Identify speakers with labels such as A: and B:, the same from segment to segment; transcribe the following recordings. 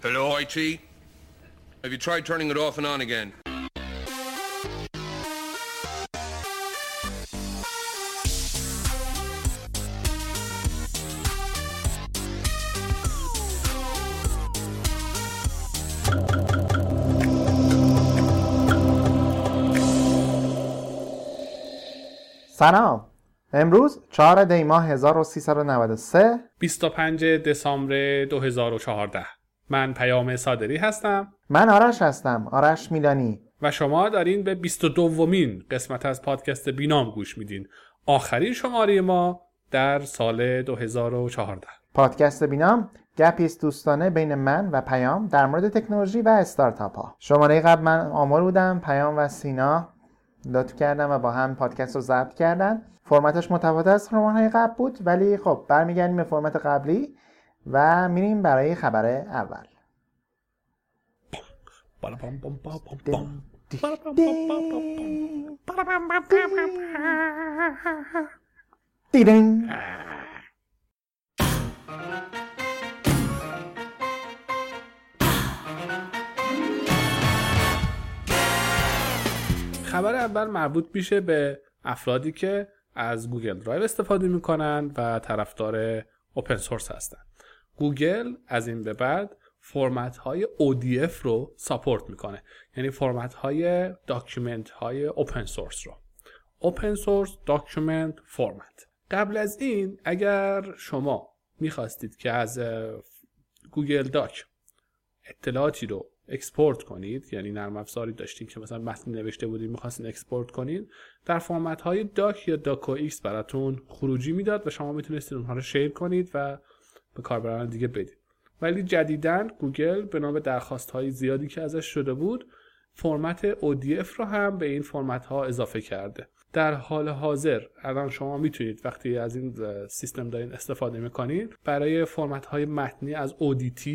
A: Hello, IT? Have you tried turning it off and on again?
B: سلام. امروز 4 دی ماه 1393
C: 25 دسامبر 2014. من پیام صادری هستم.
B: من آرش هستم، آرش میلانی.
C: و شما دارین به 22مین قسمت از پادکست بینام گوش میدین. آخرین شماره ما در سال 2014.
B: پادکست بینام گپیست دوستانه بین من و پیام در مورد تکنولوژی و استارتاپ ها. شماره قبل من آمار بودم، پیام و سینا لطف کردن و با هم پادکست رو ضبط کردن. فرمتش متفاوت از فرمت‌های قبل بود، ولی خب برمیگردیم به فرمت قبلی و میریم برای خبر اول. دیدن.
C: خبر اول مربوط میشه به افرادی که از گوگل درایو استفاده میکنن و طرفدار اوپن سورس هستن. گوگل از این به بعد فرمت های ODF رو ساپورت میکنه، یعنی فرمت های داکیومنت های اوپن سورس رو. اوپن سورس داکیومنت فرمت. قبل از این اگر شما میخواستید که از گوگل داک اطلاعاتی رو اکسپورت کنید، یعنی نرم افزاری داشتین که مثلا متن نوشته بودین می‌خواستین اکسپورت کنید، در فرمت های داک یا داکو ایکس براتون خروجی میداد و شما میتونستید اونها رو شیر کنید و به کاربران دیگه بدید. ولی جدیداً گوگل به نام درخواست های زیادی که ازش شده بود، فرمت ODF رو هم به این فرمت ها اضافه کرده. در حال حاضر الان شما میتونید وقتی از این سیستم دارین استفاده میکنید، برای فرمت های متنی از ODT،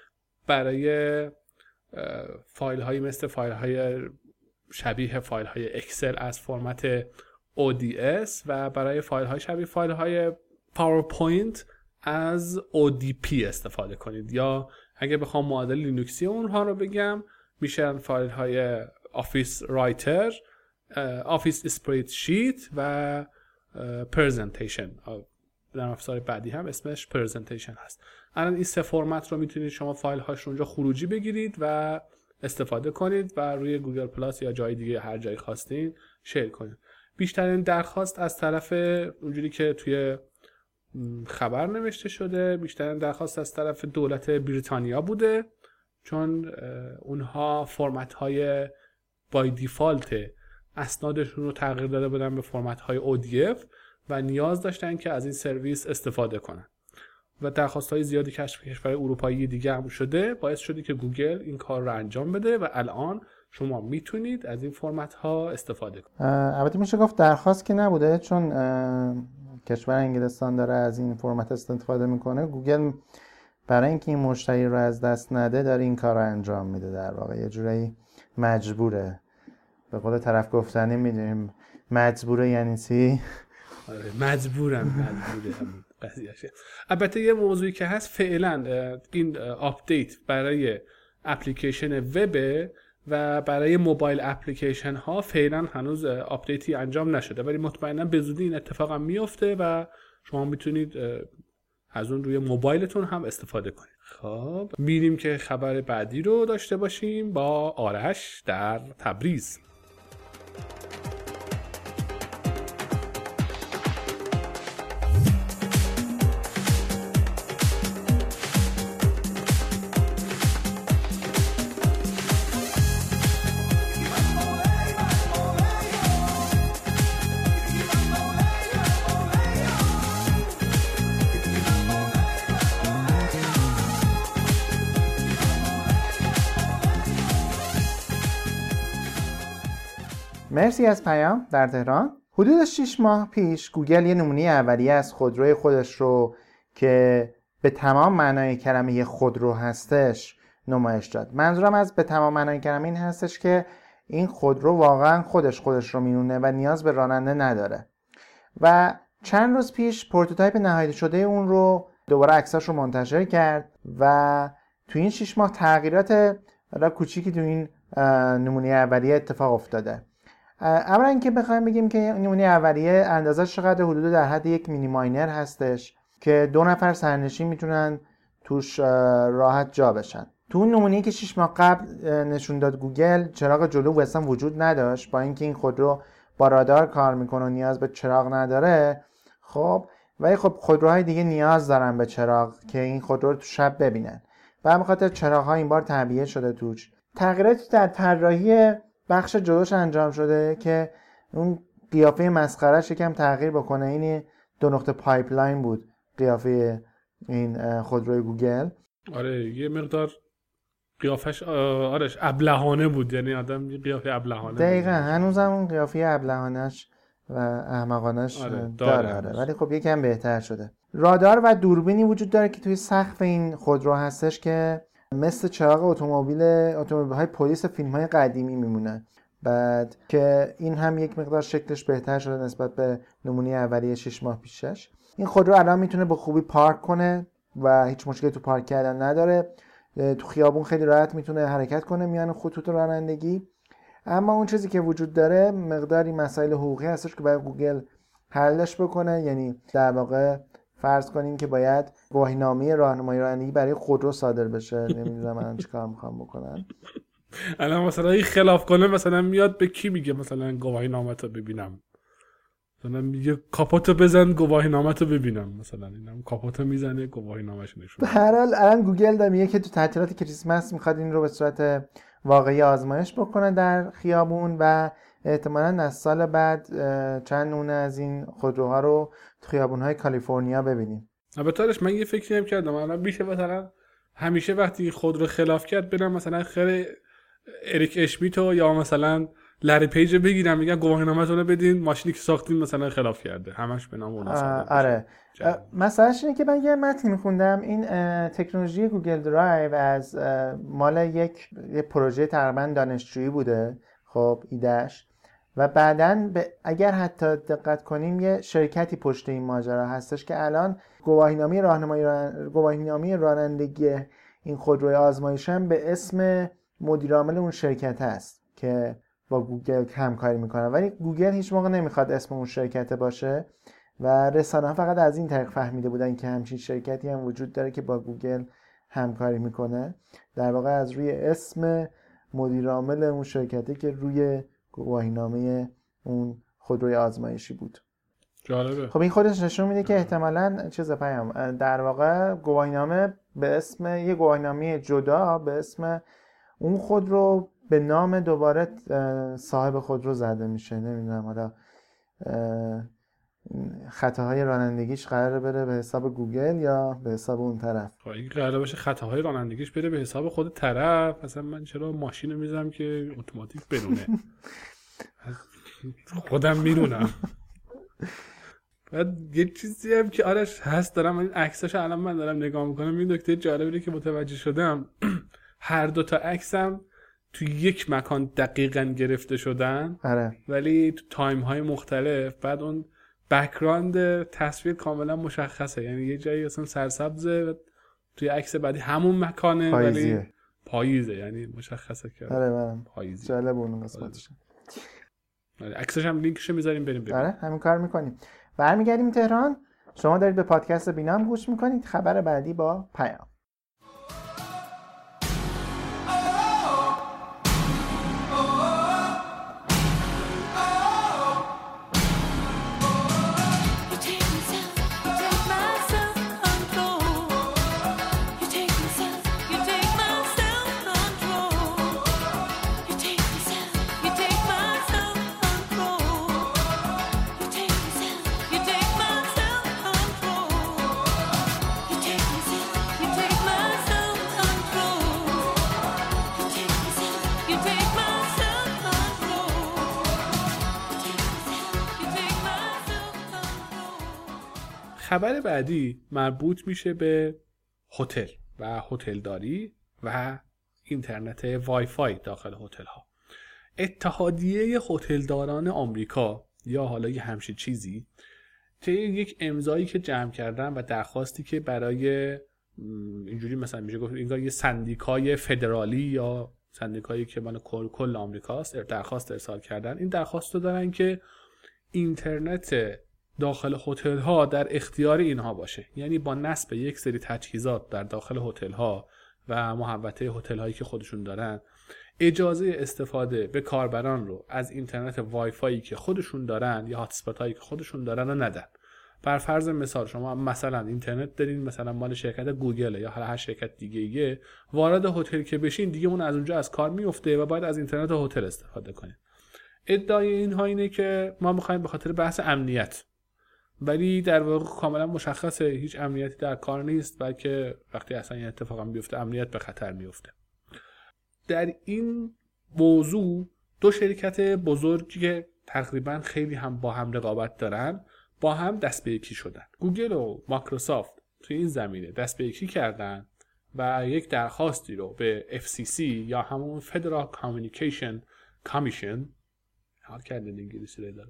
C: برای فایل هایی مثل فایل های شبیه فایل های اکسل از فرمت ODS و برای فایل های شبیه فایل های پاورپوینت از ODP استفاده کنید. یا اگه بخوام معادل لینوکسی اونها رو بگم، میشن فایل های آفیس رایتر، آفیس اسپریدشیت و پرزنتیشن. در افزار بعدی هم اسمش پرزنتیشن هست. الان این سه فرمت رو میتونید شما فایل هاش رو اونجا خروجی بگیرید و استفاده کنید و روی گوگل پلاس یا جای دیگه هر جایی خواستین شیر کنید. بیشترین درخواست از طرف اونجوری که توی خبر نوشته شده، بیشترین درخواست از طرف دولت بریتانیا بوده، چون اونها فرمت های بای دیفالت اسنادشون رو تغییر داده بودن به فرمت های ODF و نیاز داشتن که از این سرویس استفاده کنن و درخواست‌های زیادی که از کشورهای اروپایی دیگه هم شده، باعث شده که گوگل این کار رو انجام بده و الان شما میتونید از این فرمت‌ها استفاده کنید.
B: البته میشه گفت درخواست که نبوده، چون کشور انگلستان داره از این فرمت استفاده میکنه. گوگل برای اینکه این مشتری رو از دست نده داره این کار رو انجام میده. در واقع یه جورایی مجبوره. به قول طرف گفتنی میدونیم مجبوره یعنی چی؟
C: مجبوره قضیهشه. البته یه موضوعی که هست، فعلا این آپدیت برای اپلیکیشن وب و برای موبایل اپلیکیشن ها فعلا هنوز آپدیتی انجام نشده، ولی مطمئنا به زودی این اتفاق هم میفته و شما میتونید از اون روی موبایلتون هم استفاده کنید. خب میریم که خبر بعدی رو داشته باشیم با آرش در تبریز.
B: مرسی از پیام در تهران. حدود 6 ماه پیش گوگل یه نمونه اولیه از خودروی خودش رو که به تمام معنای کلمه خودرو هستش نمایش داد. منظورم از به تمام معنای کلمه این هستش که این خودرو واقعا خودش رو میمونه و نیاز به راننده نداره. و چند روز پیش پروتوتایپ نهایی شده اون رو دوباره عکساش رو منتشر کرد و تو این 6 ماه تغییرات کوچیکی تو این نمونه اولیه اتفاق افتاده. اولا اینکه بخوایم بگیم که نمونه اولیه اندازه‌اش چقدر، حدود در حد یک مینی ماینر هستش که 2 نفر سرنشین میتونن توش راحت جا بشن. تو اون نمونه‌ای که 6 ماه قبل نشون داد گوگل، چراغ جلو اصلا وجود نداشت، با اینکه این خودرو با رادار کار میکنه و نیاز به چراغ نداره. خب ولی خب خودروهای دیگه نیاز دارن به چراغ که این خودرو رو تو شب ببینن. به همین خاطر چراغ‌ها این بار تعبیه شده توش. تغییراتی در طراحی بخش جلوش انجام شده که اون قیافه مسخره‌اش یکم تغییر بکنه. این 2 نقطه پایپلاین بود قیافه این خودروی گوگل.
C: آره یه مقدار قیافش آرش ابلهانه بود، یعنی آدم یه قیافه ابلهانه
B: دقیقاً هنوزم اون قیافه ابلهانه‌اش و احمقانه‌اش داره. ولی خب یکم بهتر شده. رادار و دوربینی وجود داره که توی سقف این خودرو هستش که مثل چراغ اتومبیل‌های پلیس فیلم‌های قدیمی میمونه. بعد که این هم یک مقدار شکلش بهتر شده نسبت به نمونه اولیه 6 ماه پیشش. این خودرو الان میتونه با خوبی پارک کنه و هیچ مشکلی تو پارک کردن نداره. تو خیابون خیلی راحت میتونه حرکت کنه میان خطوط رانندگی. اما اون چیزی که وجود داره مقداری مسائل حقوقی هستش که باید گوگل حلش بکنه. یعنی در واقع فرض کنیم که باید گواهینامه راهنمایی رانندگی برای خودرو صادر بشه. نمیدونم من چیکار میخوام بکنن.
C: الان مثلا این خلاف کنه مثلا میاد به کی میگه مثلا گواهینامه‌تو ببینم، مثلا میگه کاپوتو بزن گواهینامه‌تو ببینم، مثلا اینم کاپوتو میزنه گواهینامه‌شو نشون.
B: به هر حال الان گوگل داره میگه که تو تعطیلات کریسمس میخواد این رو به صورت واقعی آزمایش بکنه در خیابون و احتمالاً از سال بعد چند نمونه از این خودروها رو تو خیابون‌های کالیفرنیا ببینیم.
C: البته من یه فکری هم کردم الان میشه مثلا همیشه وقتی خودرو خلاف کرد برم مثلا خیر اریک اشمیتو یا مثلا لری پیج بگیرم میگن گواهینامه‌تون رو بدین ماشینی که ساختین مثلا خلاف کرده، همش به نام اون.
B: آره مسئلهش اینه که من یه متن میخوندم این تکنولوژی گوگل درایو از مال یک پروژه تقریبا دانشجویی بوده. خب ایدهش و بعدن اگر حتی دقت کنیم یه شرکتی پشت این ماجرا هستش که الان گواهینامه رانندگی این خودروی آزمایشی هم به اسم مدیرعامل اون شرکت هست که با گوگل همکاری میکنه. ولی گوگل هیچ موقع نمیخواد اسم اون شرکت باشه و رسانه‌ها فقط از این طریق فهمیده بودن که همچین شرکتی هم وجود داره که با گوگل همکاری میکنه. در واقع از روی اسم مدیرعامل اون شرکتی که روی گواهینامه اون خودروی آزمایشی بود.
C: جالبه.
B: خب این خودش نشون میده که احتمالاً در واقع گواهینامه به اسم یه گواهینامه جدا به اسم اون خودرو به نام دوباره صاحب خودرو زده میشه. نمیدونم حالا خطاهای رانندگیش قراره بره به حساب گوگل یا به حساب اون طرف.
C: این قراره باشه خطاهای رانندگیش بره به حساب خود طرف. مثلا من چرا ماشین رو میذارم که اتوماتیک بدونه خودم میدونم. بعد یه چیزی هم که آرش هست دارم این عکساشو الان من دارم نگاه میکنم، این نکته جالبیه که متوجه شدم هر دو تا عکسم تو یک مکان دقیقاً گرفته شدن.
B: آره.
C: ولی تو تایم های مختلف. بعد اون بک‌گراند تصویر کاملا مشخصه، یعنی یه جایی اصلا سرسبزه توی عکس بعدی همون مکانه
B: پاییزیه.
C: ولی پاییزه، یعنی مشخصه که
B: آره
C: پاییزی.
B: جالب اون قسمتش.
C: عکسش هم لینکش میذاریم بریم ببینیم.
B: آره همین کار میکنیم. برمیگردیم تهران. شما دارید به پادکست بینام گوش میکنید. خبر بعدی با پیام.
C: خبر بعدی مربوط میشه به هتل و هتلداری و اینترنت وای فای داخل هتل ها. اتحادیه هتلداران آمریکا یا حالا یه همچین چیزی طی یک امضایی که جمع کردن و درخواستی که برای اینجوری مثلا میشه گفت انگار یه سندیکای فدرالی یا سندیکایی که مال کل آمریکاست درخواست ارسال کردن. این درخواست رو دارن که اینترنت داخل هتل ها در اختیار اینها باشه، یعنی با نصب یک سری تجهیزات در داخل هتل ها و محوطه هتل هایی که خودشون دارن اجازه استفاده به کاربران رو از اینترنت وای فایی که خودشون دارن یا هات اسپات هایی که خودشون دارن رو ندن. بر فرض مثال شما مثلا اینترنت دارین، مثلا مال شرکت گوگل یا هر شرکت دیگه، وارد هتل که بشین دیگه اون از اونجا از کار میفته و باید از اینترنت هتل استفاده کنید. ادعای اینها اینه که ما میخوایم به خاطر بحث امنیت، ولی در واقع کاملا مشخصه هیچ امنیتی در کار نیست، بلکه وقتی اصلا این اتفاق هم بیفته امنیت به خطر میفته. در این موضوع دو شرکت بزرگی که تقریبا خیلی هم با هم رقابت دارن با هم دست به یکی شدن. گوگل و مایکروسافت توی این زمینه دست به یکی کردن و یک درخواستی رو به FCC یا همون Federal Communication Commission، حال کردن انگلیسی رو داره،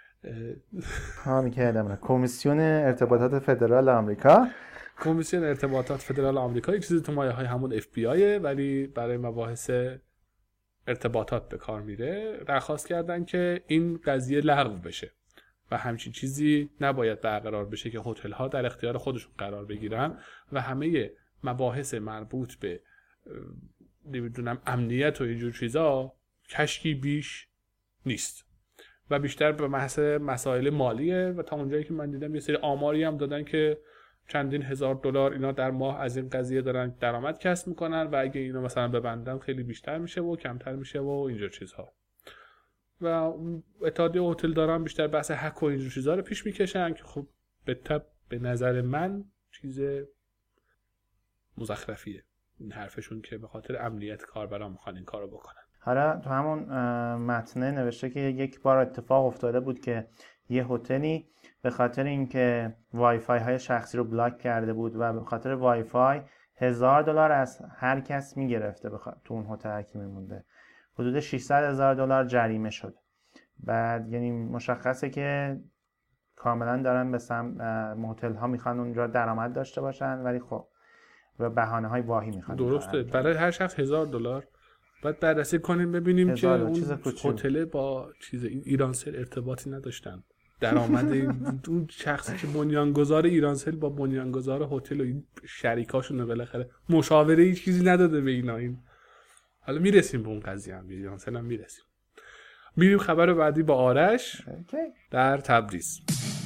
B: کمیسیون ارتباطات فدرال آمریکا،
C: کمیسیون ارتباطات فدرال آمریکا یک چیزی تو مایه های همون FBI ولی برای مباحث ارتباطات به کار میره، درخواست کردن که این قضیه لغو بشه و همچین چیزی نباید برقرار بشه که هتل ها در اختیار خودشون قرار بگیرن و همه مباحث مربوط به نمیدونم امنیت و اینجور چیزا کشکی بیش نیست و بیشتر به محض مسائل مالیه. و تا اونجایی که من دیدم یه سری آماری هم دادن که چندین هزار دلار اینا در ماه از این قضیه دارن درآمد کسب میکنن و اگه اینا مثلا ببندن خیلی بیشتر میشه و کمتر میشه و اینجور چیزها. و اتحادیه هتل دارن بیشتر بحث حق و اینجور چیزها رو پیش میکشن که خب به نظر من چیز مزخرفیه این حرفشون که به خاطر امنیت کاربران میخوان این کارو بکنن.
B: حالا تو همون متنه نوشته که یک بار اتفاق افتاده بود که یه هتلی به خاطر اینکه وای فای های شخصی رو بلاک کرده بود و به خاطر وای فای $1000 از هر کس میگرفته تو اون هتل که میمونده، حدود $600,000 جریمه شد. بعد یعنی مشخصه که کاملا دارن به هتل ها میخوان اونجا درآمد داشته باشن ولی خب به بهانه های واهی میخوان.
C: درسته، برای هر شخص $1000. بعد بررسی کنیم ببینیم که اون هتل با چیز ایرانسل ارتباطی نداشتن. درآمد اون شخصی که بنیانگذار ایرانسل با بنیانگذار هتل و این شریکاشون بالاخره مشاوره هیچ چیزی نداده به اینا. این حالا میرسیم به اون قضیه هم، ایرانسل هم میرسیم. میریم خبر بعدی با آرش در تبریز.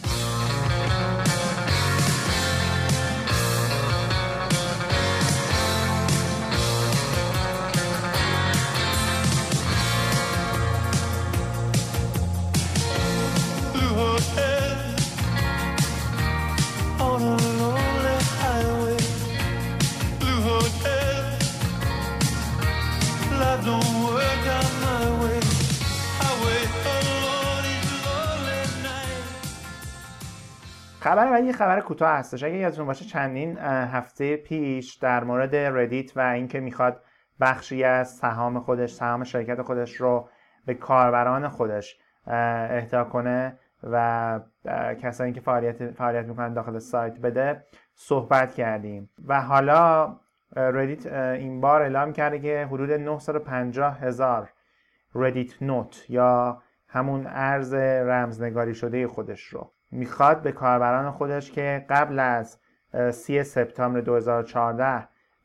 B: خبر بعدی یه خبر کوتاه هستش. اگه یادتون باشه چندین هفته پیش در مورد ردیت و اینکه میخواد بخشی از سهام شرکت خودش رو به کاربران خودش اهدا کنه و کسانی که فعالیت میکنن داخل سایت بده صحبت کردیم و حالا ردیت این بار اعلام کرده که حدود 950,000 ردیت نوت یا همون ارز رمزنگاری شده خودش رو میخواد به کاربران خودش که قبل از 30 سپتامبر 2014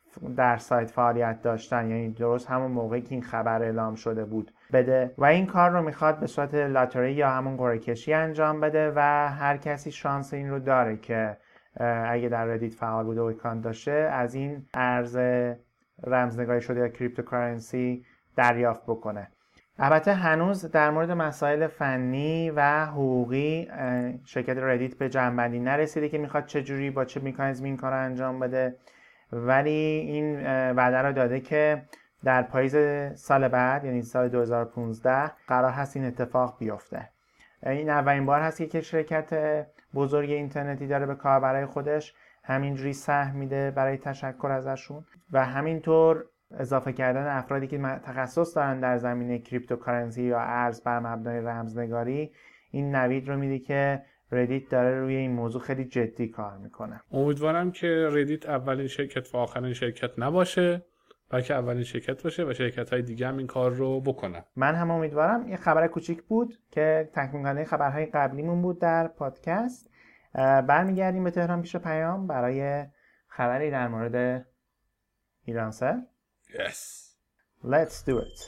B: در سایت فعالیت داشتن، یعنی درست همون موقعی که این خبر اعلام شده بود، بده و این کار رو میخواد به صورت لاتاری یا همون قرعه کشی انجام بده و هر کسی شانس این رو داره که اگه در ردیت فعال بوده و اکانت داشته از این ارز رمزنگاری شده یا کریپتوکارنسی دریافت بکنه. البته هنوز در مورد مسائل فنی و حقوقی شرکت ردیت به جنبندی نرسیده که میخواد چجوری با چه مکانیزمی این کار رو انجام بده، ولی این وعده رو داده که در پاییز سال بعد یعنی سال 2015 قرار هست این اتفاق بیفته. این اولین بار هست که شرکت بزرگ اینترنتی داره به کاربرای خودش همینجوری سهم میده برای تشکر ازشون و همینطور اضافه کردن افرادی که تخصص دارن در زمینه کریپتوکارنسی یا ارز بر مبنای رمزنگاری این نوید رو میده که ردیت داره روی این موضوع خیلی جدی کار میکنه.
C: امیدوارم که ردیت اولین شرکت و آخرین شرکت نباشه، بلکه اولین شرکت باشه و شرکت‌های دیگه هم این کار رو بکنن.
B: من هم امیدوارم. یه خبر کوچیک بود که تکمیل کننده خبرهای قبلیمون بود در پادکست. برمیگردیم به تهران پیش پیام برای خبری در مورد ایرانسل.
C: Yes.
B: Let's do it.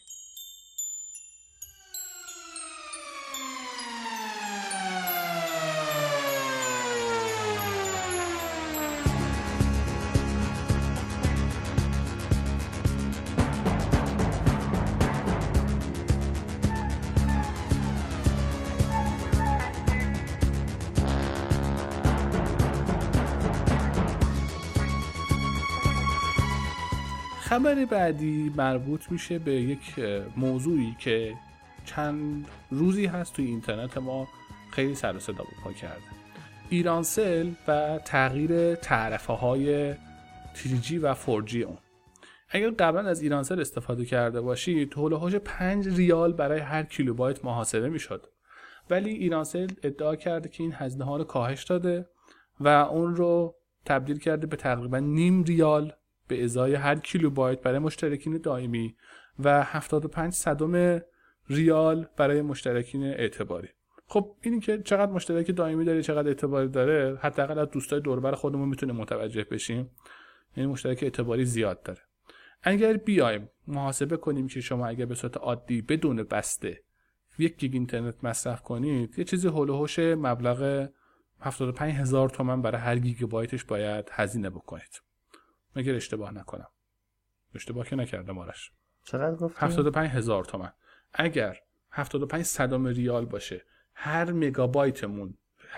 C: خبر بعدی مربوط میشه به یک موضوعی که چند روزی هست توی اینترنت ما خیلی سر و صدا پا کرده. ایرانسل و تغییر تعرفه های 3G و 4G اون. اگر قبلا از ایرانسل استفاده کرده باشید هولوحاش 5 ریال برای هر کیلوبایت محاسبه میشد، ولی ایرانسل ادعا کرده که این هزینه ها رو کاهش داده و اون رو تبدیل کرده به تقریبا نیم ریال به ازای هر کیلوبایت برای مشترکین دائمی و 75 صدم ریال برای مشترکین اعتباری. خب اینی که چقدر مشترک دائمی داره چقدر اعتباری داره حداقل از دوستای دور و بر خودمون میتونه متوجه بشیم. یعنی مشترک اعتباری زیاد داره. اگر بیایم محاسبه کنیم که شما اگر به صورت عادی بدون بسته 1 گیگ اینترنت مصرف کنید یه چیزی هولوحاش مبلغ 75000 تومان برای هر گیگابایتش باید هزینه بکنید. مگر اشتباه نکنم. اشتباه که نکردم آرش.
B: چقدر گفتیم؟
C: 75000 تومان. اگر 75 صدم ریال باشه هر مگابایتمون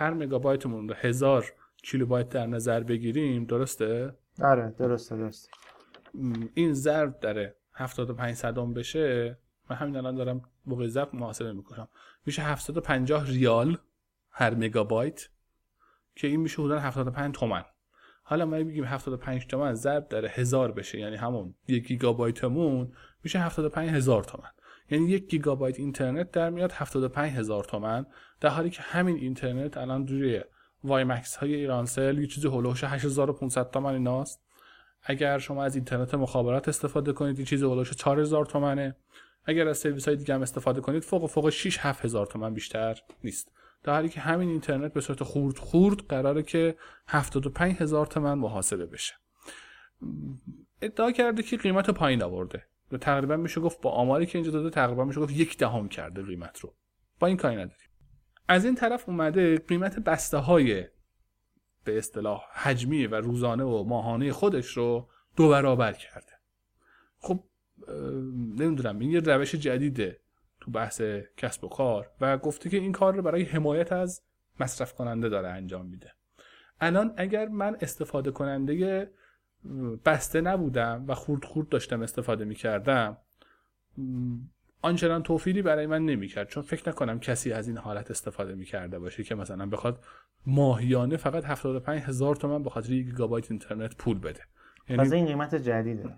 C: 1000 کیلوبایت در نظر بگیریم، درسته؟
B: آره درسته.
C: این ضرب در 75 صدم بشه، من همین الان دارم موقع ضرب محاسبه میکنم، میشه 750 ریال هر مگابایت که این میشه حدود 75 تومان. حالا ما بگیم 75 تومان ضرب در 1000 بشه، یعنی همون 1 گیگابایتمون میشه 75000 تومان. یعنی 1 گیگابایت اینترنت در میاد 75000 تومان، در حالی که همین اینترنت الان روی وای مکس های ایرانسل یه چیزی هولوش 8500 تومان ایناست. اگر شما از اینترنت مخابرات استفاده کنید یه چیزی هولوش 4000 تومانه. اگر از سرویس های دیگه هم استفاده کنید فوق 6 7000 تومان بیشتر نیست. در حالی که همین اینترنت به صورت خورد قراره که 75000 تومان محاسبه بشه. ادعا کرده که قیمت پایین آورده. تقریبا میشه گفت با آماری که اینجا داده تقریبا میشه گفت 0.1 کرده قیمت رو. با این کاری نداریم. از این طرف اومده قیمت بسته‌های به اصطلاح حجمی و روزانه و ماهانه خودش رو 2 برابر کرده. خب نمیدونم این یه روش جدیده تو بحث کسب و کار و گفته که این کار رو برای حمایت از مصرف کننده داره انجام میده. الان اگر من استفاده کننده بسته نبودم و خورد داشتم استفاده میکردم آنچنان توفیری برای من نمیکرد، چون فکر نکنم کسی از این حالت استفاده میکرده باشه که مثلا بخواد ماهیانه فقط 75000 تومان بخاطر 1 گیگابایت اینترنت پول بده.
B: یعنی این قیمت جدیده.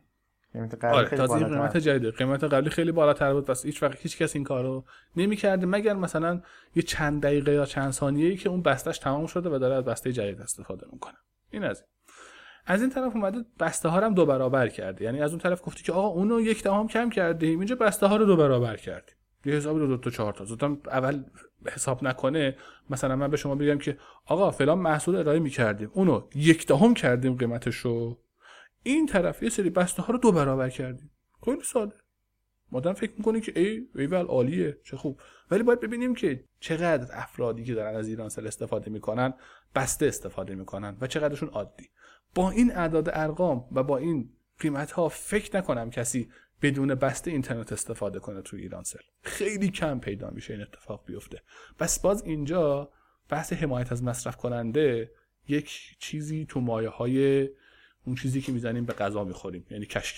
C: قیمت جدیده. قیمت قبلی خیلی بالاتر بود بس هیچ وقت هیچ کس این کارو نمی‌کرده مگر مثلا یه چند دقیقه یا چند ثانیه‌ای که اون بسته‌اش تمام شده و داره از بسته جدید استفاده میکنه. این از این طرف اومده بسته ها رو هم 2 برابر کرده. یعنی از اون طرف گفتی که آقا اونو 0.1 کم کردیم، اینجا بسته ها رو 2 برابر کردیم. یه حساب رو 2 تا 4 تا زدم اول حساب نکنه. مثلا من به شما بگم که آقا فلان محصول ارائه می‌کردیم، اونو 0.1 کردیم قیمتشو، این طرف یه سری بسته ها رو 2 برابر کردیم. خیلی ساده. مادام فکر می‌کنه که ایول عالیه، چه خوب. ولی باید ببینیم که چقدر افرادی که دارن از ایرانسل استفاده میکنن بسته استفاده میکنن و چقدرشون عادی. با این اعداد ارقام و با این قیمت‌ها فکر نکنم کسی بدون بسته اینترنت استفاده کنه توی ایرانسل. خیلی کم پیدا میشه این اتفاق بیفته. بس باز اینجا بحث حمایت از مصرف کننده یک چیزی تو مایه‌های اون چیزی که میزنیم به غذا میخوریم، یعنی کشک.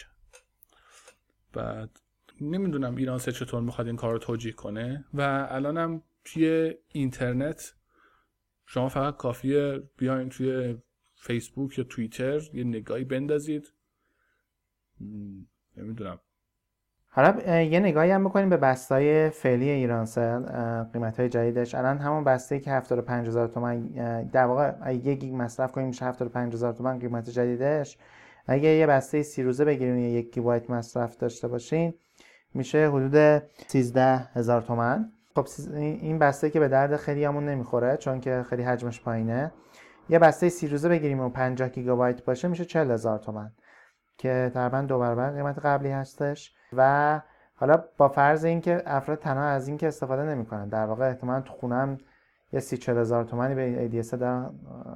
C: بعد نمیدونم ایرانسل چطور میخواد این کار رو توجیه کنه و الانم توی اینترنت شما فقط کافیه بیاین توی فیسبوک یا توییتر یه نگاهی بندازید، نمیدونم
B: حالا یه نگاهی هم بکنیم به بسته‌های فعلی ایرانسل، قیمت‌های جدیدش. الان همون بسته‌ای که 75000 تومان در واقع اگه 1 گیگ مصرف کنیم میشه 75000 تومان قیمت جدیدش. اگه یه بسته 30 روزه بگیریم یا 1 گیگابایت مصرف داشته باشین میشه حدود 13000 تومان. خب این بسته که به درد خیلیامون نمیخوره چون که خیلی حجمش پایینه. یه بسته 30 روزه بگیریم و 50 گیگابایت باشه میشه 40000 تومان که تقریبا 2 برابر قیمت قبلی هستش. و حالا با فرض اینکه افراد تنها از این که استفاده نمیکنن، در واقع احتمالاً تو خونم یه 30-40000 تومانی به ADS دارن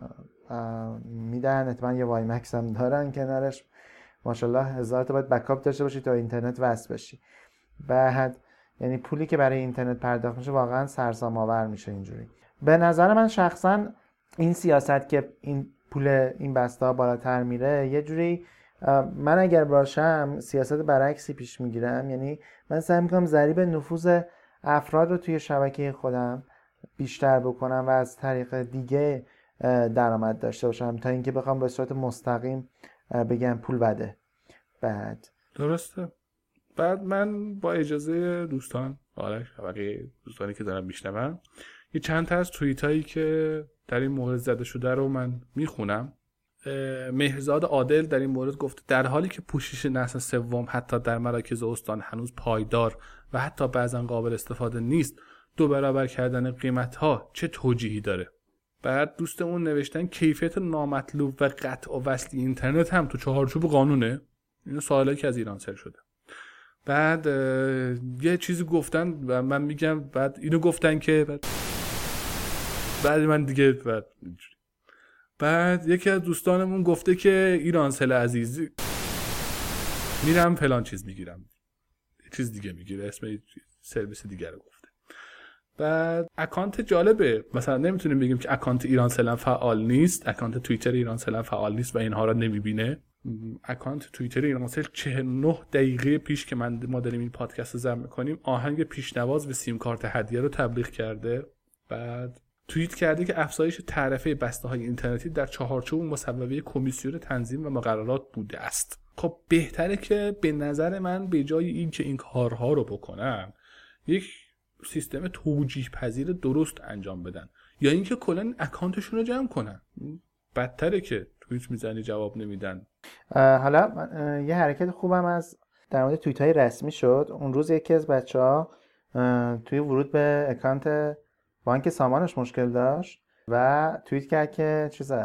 B: میدن، احتمالاً یه وای مکس هم دارن کنارش، ماشاءالله 1000 تا باید بکاپ داشته باشی تا اینترنت وصل بشی. بعد یعنی پولی که برای اینترنت پرداخت میشه واقعا سرسام آور میشه اینجوری. به نظر من شخصا این سیاست که این پول این بسته بالاتر میره یه جوری، من اگر باشم سیاست برعکسی پیش میگیرم. یعنی من سعی میکنم ضریب نفوذ افراد رو توی شبکه خودم بیشتر بکنم و از طریق دیگه درآمد داشته باشم تا اینکه بخوام به صورت مستقیم بگم پول بده. بعد
C: درسته. بعد من با اجازه دوستان، آرش و بقیه دوستانی که دارم میشنوم، یه چند تا از توییت هایی که در این مورد زده شده رو من میخونم. مهرزاد عادل در این مورد گفته در حالی که پوشش نسل سوم حتی در مراکز استان هنوز پایدار و حتی بعضا قابل استفاده نیست، 2 برابر کردن قیمت ها چه توجیهی داره؟ بعد دوستمون نوشتن کیفیت نامطلوب و قطع و وصل اینترنت هم تو چهارچوب قانونه. اینو سوالی که از ایرانسل شده. بعد یه چیزی گفتن و من میگم بعد اینو گفتن که بعد من دیگه بعد یکی از دوستانمون گفته که ایرانسل عزیزی میرم فلان چیز میگیرم، یه چیز دیگه میگیره، اسم سرویس دیگه رو گفته. بعد اکانت جالبه، مثلا نمیتونیم بگیم که اکانت ایرانسل فعال نیست، اکانت توییتر ایرانسل فعال نیست و اینها رو نمیبینه. اکانت توییتر ایرانسل 49 دقیقه پیش که ما داریم این پادکست رو ضبط می‌کنیم آهنگ پیشنواز به سیم کارت هدیه رو تبلیغ کرده. بعد توییت کرده که افزایش تعرفه بسته‌های اینترنتی در چهارچوب مصوبه کمیسیون تنظیم و مقررات بوده است. خب بهتره که به نظر من به جای این که این کارها رو بکنن یک سیستم توجیه پذیر درست انجام بدن یا اینکه کلا اکانتشون رو جمع کنن. بدتره که توییت میزنی جواب نمیدن.
B: حالا یه حرکت خوبم از در مورد توییت های رسمی شد. اون روز یکی از بچه‌ها توی ورود به اکانت بانک سامانش مشکل داشت و توییت کرد که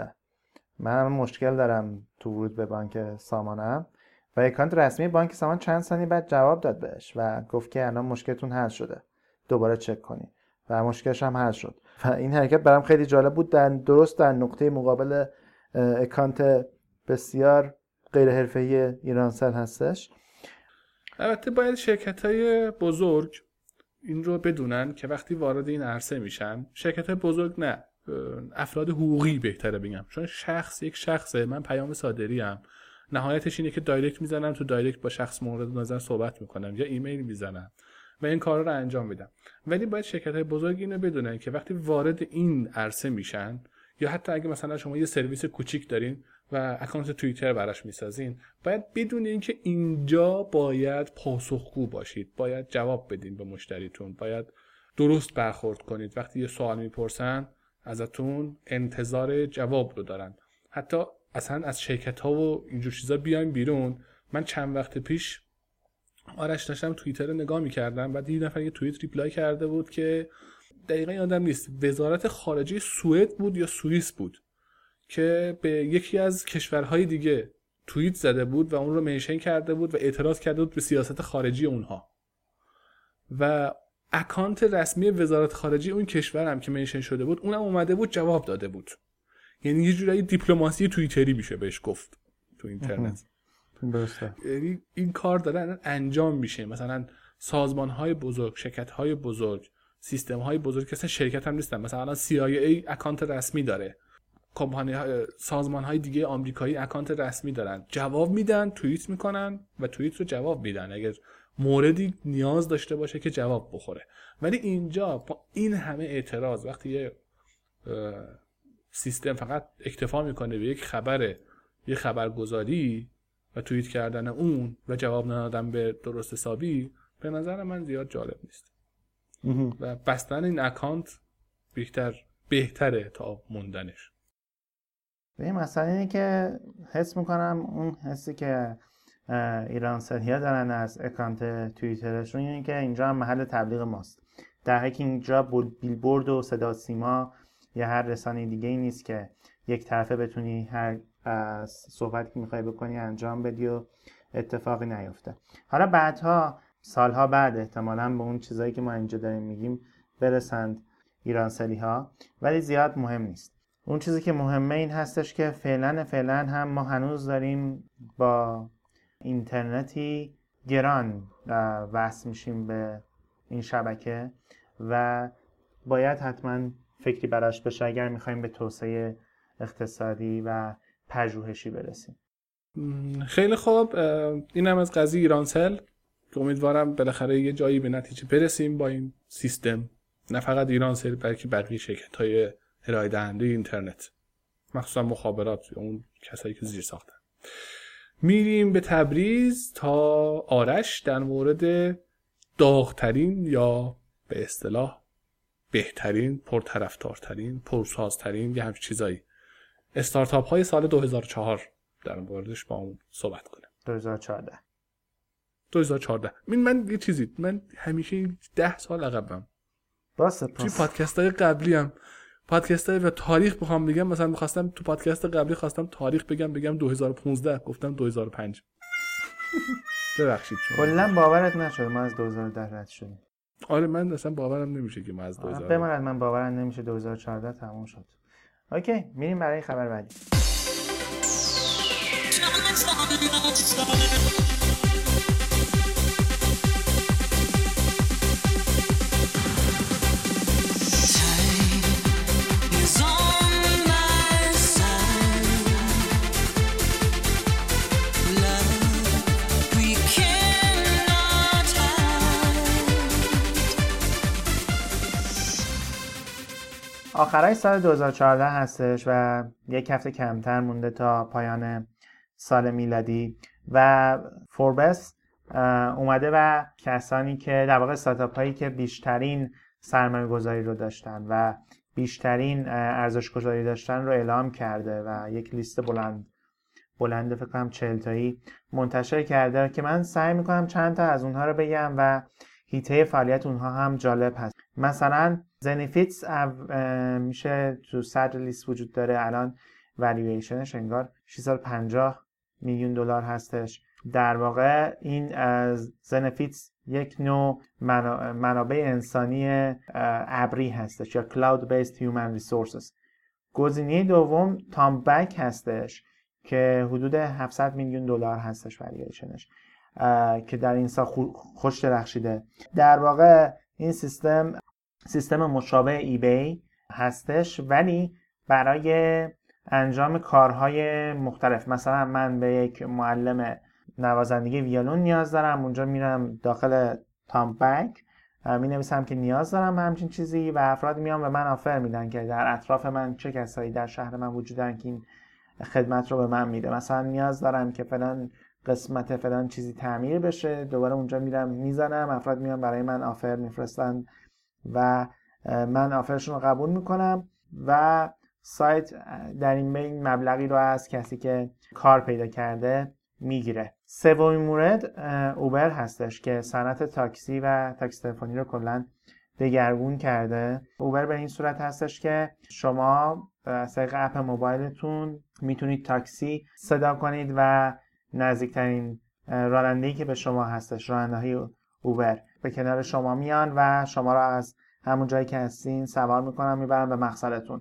B: من مشکل دارم تو ورود به بانک سامانم و اکانت رسمی بانک سامان چند ثانیه بعد جواب داد بهش و گفت که الان مشکلتون حل شده، دوباره چک کنید و مشکلش هم حل شد. و این حرکت برام خیلی جالب بود، درست در نقطه مقابل اکانت بسیار غیر حرفه‌ای ایرانسل هستش.
C: البته باید شرکت‌های بزرگ این رو بدونن که وقتی وارد این عرصه میشن، شرکت‌های بزرگ نه، افراد حقوقی بهتره بگم، چون یک شخصه، من پیام صادری ام، نهایتش اینه که دایرکت میزنم، تو دایرکت با شخص مورد نظر صحبت میکنم یا ایمیل میزنم و این کارا رو انجام میدم. ولی باید شرکت‌های بزرگ اینو بدونن که وقتی وارد این عرصه میشن یا حتی اگه مثلا شما یه سرویس کوچیک دارین و اکانت توییتر براش میسازین، باید بدونین که اینجا باید پاسخگو باشید، باید جواب بدین به مشتریتون، باید درست برخورد کنید. وقتی یه سوال میپرسن ازتون انتظار جواب رو دارن. حتی اصلا از شرکت‌ها و اینجور چیزا بیایم بیرون. من چند وقت پیش آرش داشتم توییتر رو نگاه می‌کردم، بعد یه نفر یه توییت ریپلای کرده بود که دقیقاً یادم نیست وزارت خارجه سوئد بود یا سوئیس بود که به یکی از کشورهای دیگه توییت زده بود و اون رو منشن کرده بود و اعتراض کرده بود به سیاست خارجی اونها و اکانت رسمی وزارت خارجه اون کشور هم که منشن شده بود اونم اومده بود جواب داده بود. یعنی یه جورایی دیپلماسی توییتری میشه بهش گفت تو اینترنت. یعنی این کار داره انجام میشه. مثلا سازمان‌های بزرگ، شرکت‌های بزرگ، سیستم‌های بزرگ که اصلا شرکت هم نیستن، مثلا الان CIA اکانت رسمی داره، سازمان‌های دیگه آمریکایی اکانت رسمی دارن، جواب میدن، توییت میکنن و توییت رو جواب میدن اگر موردی نیاز داشته باشه که جواب بخوره. ولی اینجا با این همه اعتراض وقتی یه سیستم فقط اکتفا میکنه به یک خبرگزاری و توییت کردن اون و جواب ندادن به درست حسابی به نظر من زیاد جالب نیست و بستن این اکانت بهتره تا موندنش.
B: به مثلا اینه که حس میکنم اون حسی که ایرانسلیا دارن از اکانت توییترشون اینه که اینجا هم محل تبلیغ ماست، در حالی که اینجا بیلبورد و صدا سیما یا هر رسانه دیگه ای نیست که یک طرفه بتونی هر صحبتی که میخوای بکنی انجام بدی و اتفاقی نیفته. حالا بعدها سالها بعد احتمالاً به اون چیزایی که ما اینجا داریم میگیم برسند ایرانسلی ها، ولی زیاد مهم نیست. اون چیزی که مهمه این هستش که فعلا هم ما هنوز داریم با اینترنتی گران وصل میشیم به این شبکه و باید حتما فکری براش بشه اگر میخوایم به توسعه اقتصادی و پژوهشی برسیم.
C: خیلی خوب، اینم از قضیه ایرانسل که امیدوارم بالاخره یه جایی به نتیجه برسیم با این سیستم، نه فقط ایرانسل بلکه بقیه شرکت‌های ارائه دهنده اینترنت، مخصوصا مخابرات، اون کسایی که زیر ساختن. میریم به تبریز تا آرش در مورد داغ‌ترین یا به اصطلاح بهترین، پرطرفدارترین، پرسازترین یا همچین چیزایی استارتاپ های سال 2004 در موردش با اون صحبت کنیم. 2014 من همیشه 10 سال عقبم. توی پادکست های قبلی هم پادکست های و تاریخ بخوام بگم، مثلا می‌خواستم تو پادکست قبلی خواستم تاریخ بگم 2015 گفتم 2005. ببخشید شما.
B: کلا باورت نشد ما از 2010 رد شدیم.
C: آره من اصلا باورم نمیشه که ما از 2000
B: بماند من باورم نمیشه 2014 تموم شد. اوکی میریم برای خبر بعدی. آخرای سال 2014 هستش و یک هفته کمتر مونده تا پایان سال میلادی و فوربس اومده و کسانی که در واقع استارتاپ هایی که بیشترین سرمایه گذاری رو داشتن و بیشترین ارزش گذاری داشتن رو اعلام کرده و یک لیست بلند فکر کنم 40 تایی منتشر کرده که من سعی میکنم چند تا از اونها رو بگم و هیته فعالیت اونها هم جالب هست. مثلا زنیفیتس میشه تو صدر لیست وجود داره، الان والیویشنش انگار 650 میلیون دلار هستش. در واقع این زنیفیتس یک نوع منابع انسانی ابری هستش یا Cloud Based Human Resources. گزینه دوم تام بک هستش که حدود 700 میلیون دلار هستش والیویشنش که در این سال خوش درخشیده. در واقع این سیستم مشابه ایبی هستش ولی برای انجام کارهای مختلف. مثلا من به یک معلم نوازندگی ویولون نیاز دارم، اونجا میرم داخل تام بک می نویسم که نیاز دارم همچین چیزی و افراد میان به من آفر میدن که در اطراف من چه کسایی در شهر من وجود دارن که این خدمت رو به من میده. مثلا نیاز دارم که فلان قسمت فلان چیزی تعمیر بشه، دوباره اونجا میرم میزنم، افراد میان برای من آفر میفرستن و من آفرشون رو قبول میکنم و سایت در این بین مبلغی رو از کسی که کار پیدا کرده میگیره. سومین مورد اوبر هستش که صنعت تاکسی و تاکسی تلفنی رو کلا دگرگون کرده. اوبر به این صورت هستش که شما از طریق اپ موبایلتون میتونید تاکسی صدا کنید و نزدیکترین راننده‌ای که به شما هستش، راننده‌های اوبر، به کنار شما میان و شما را از همون جایی که هستین سوار میکنن میبرن به مقصدتون.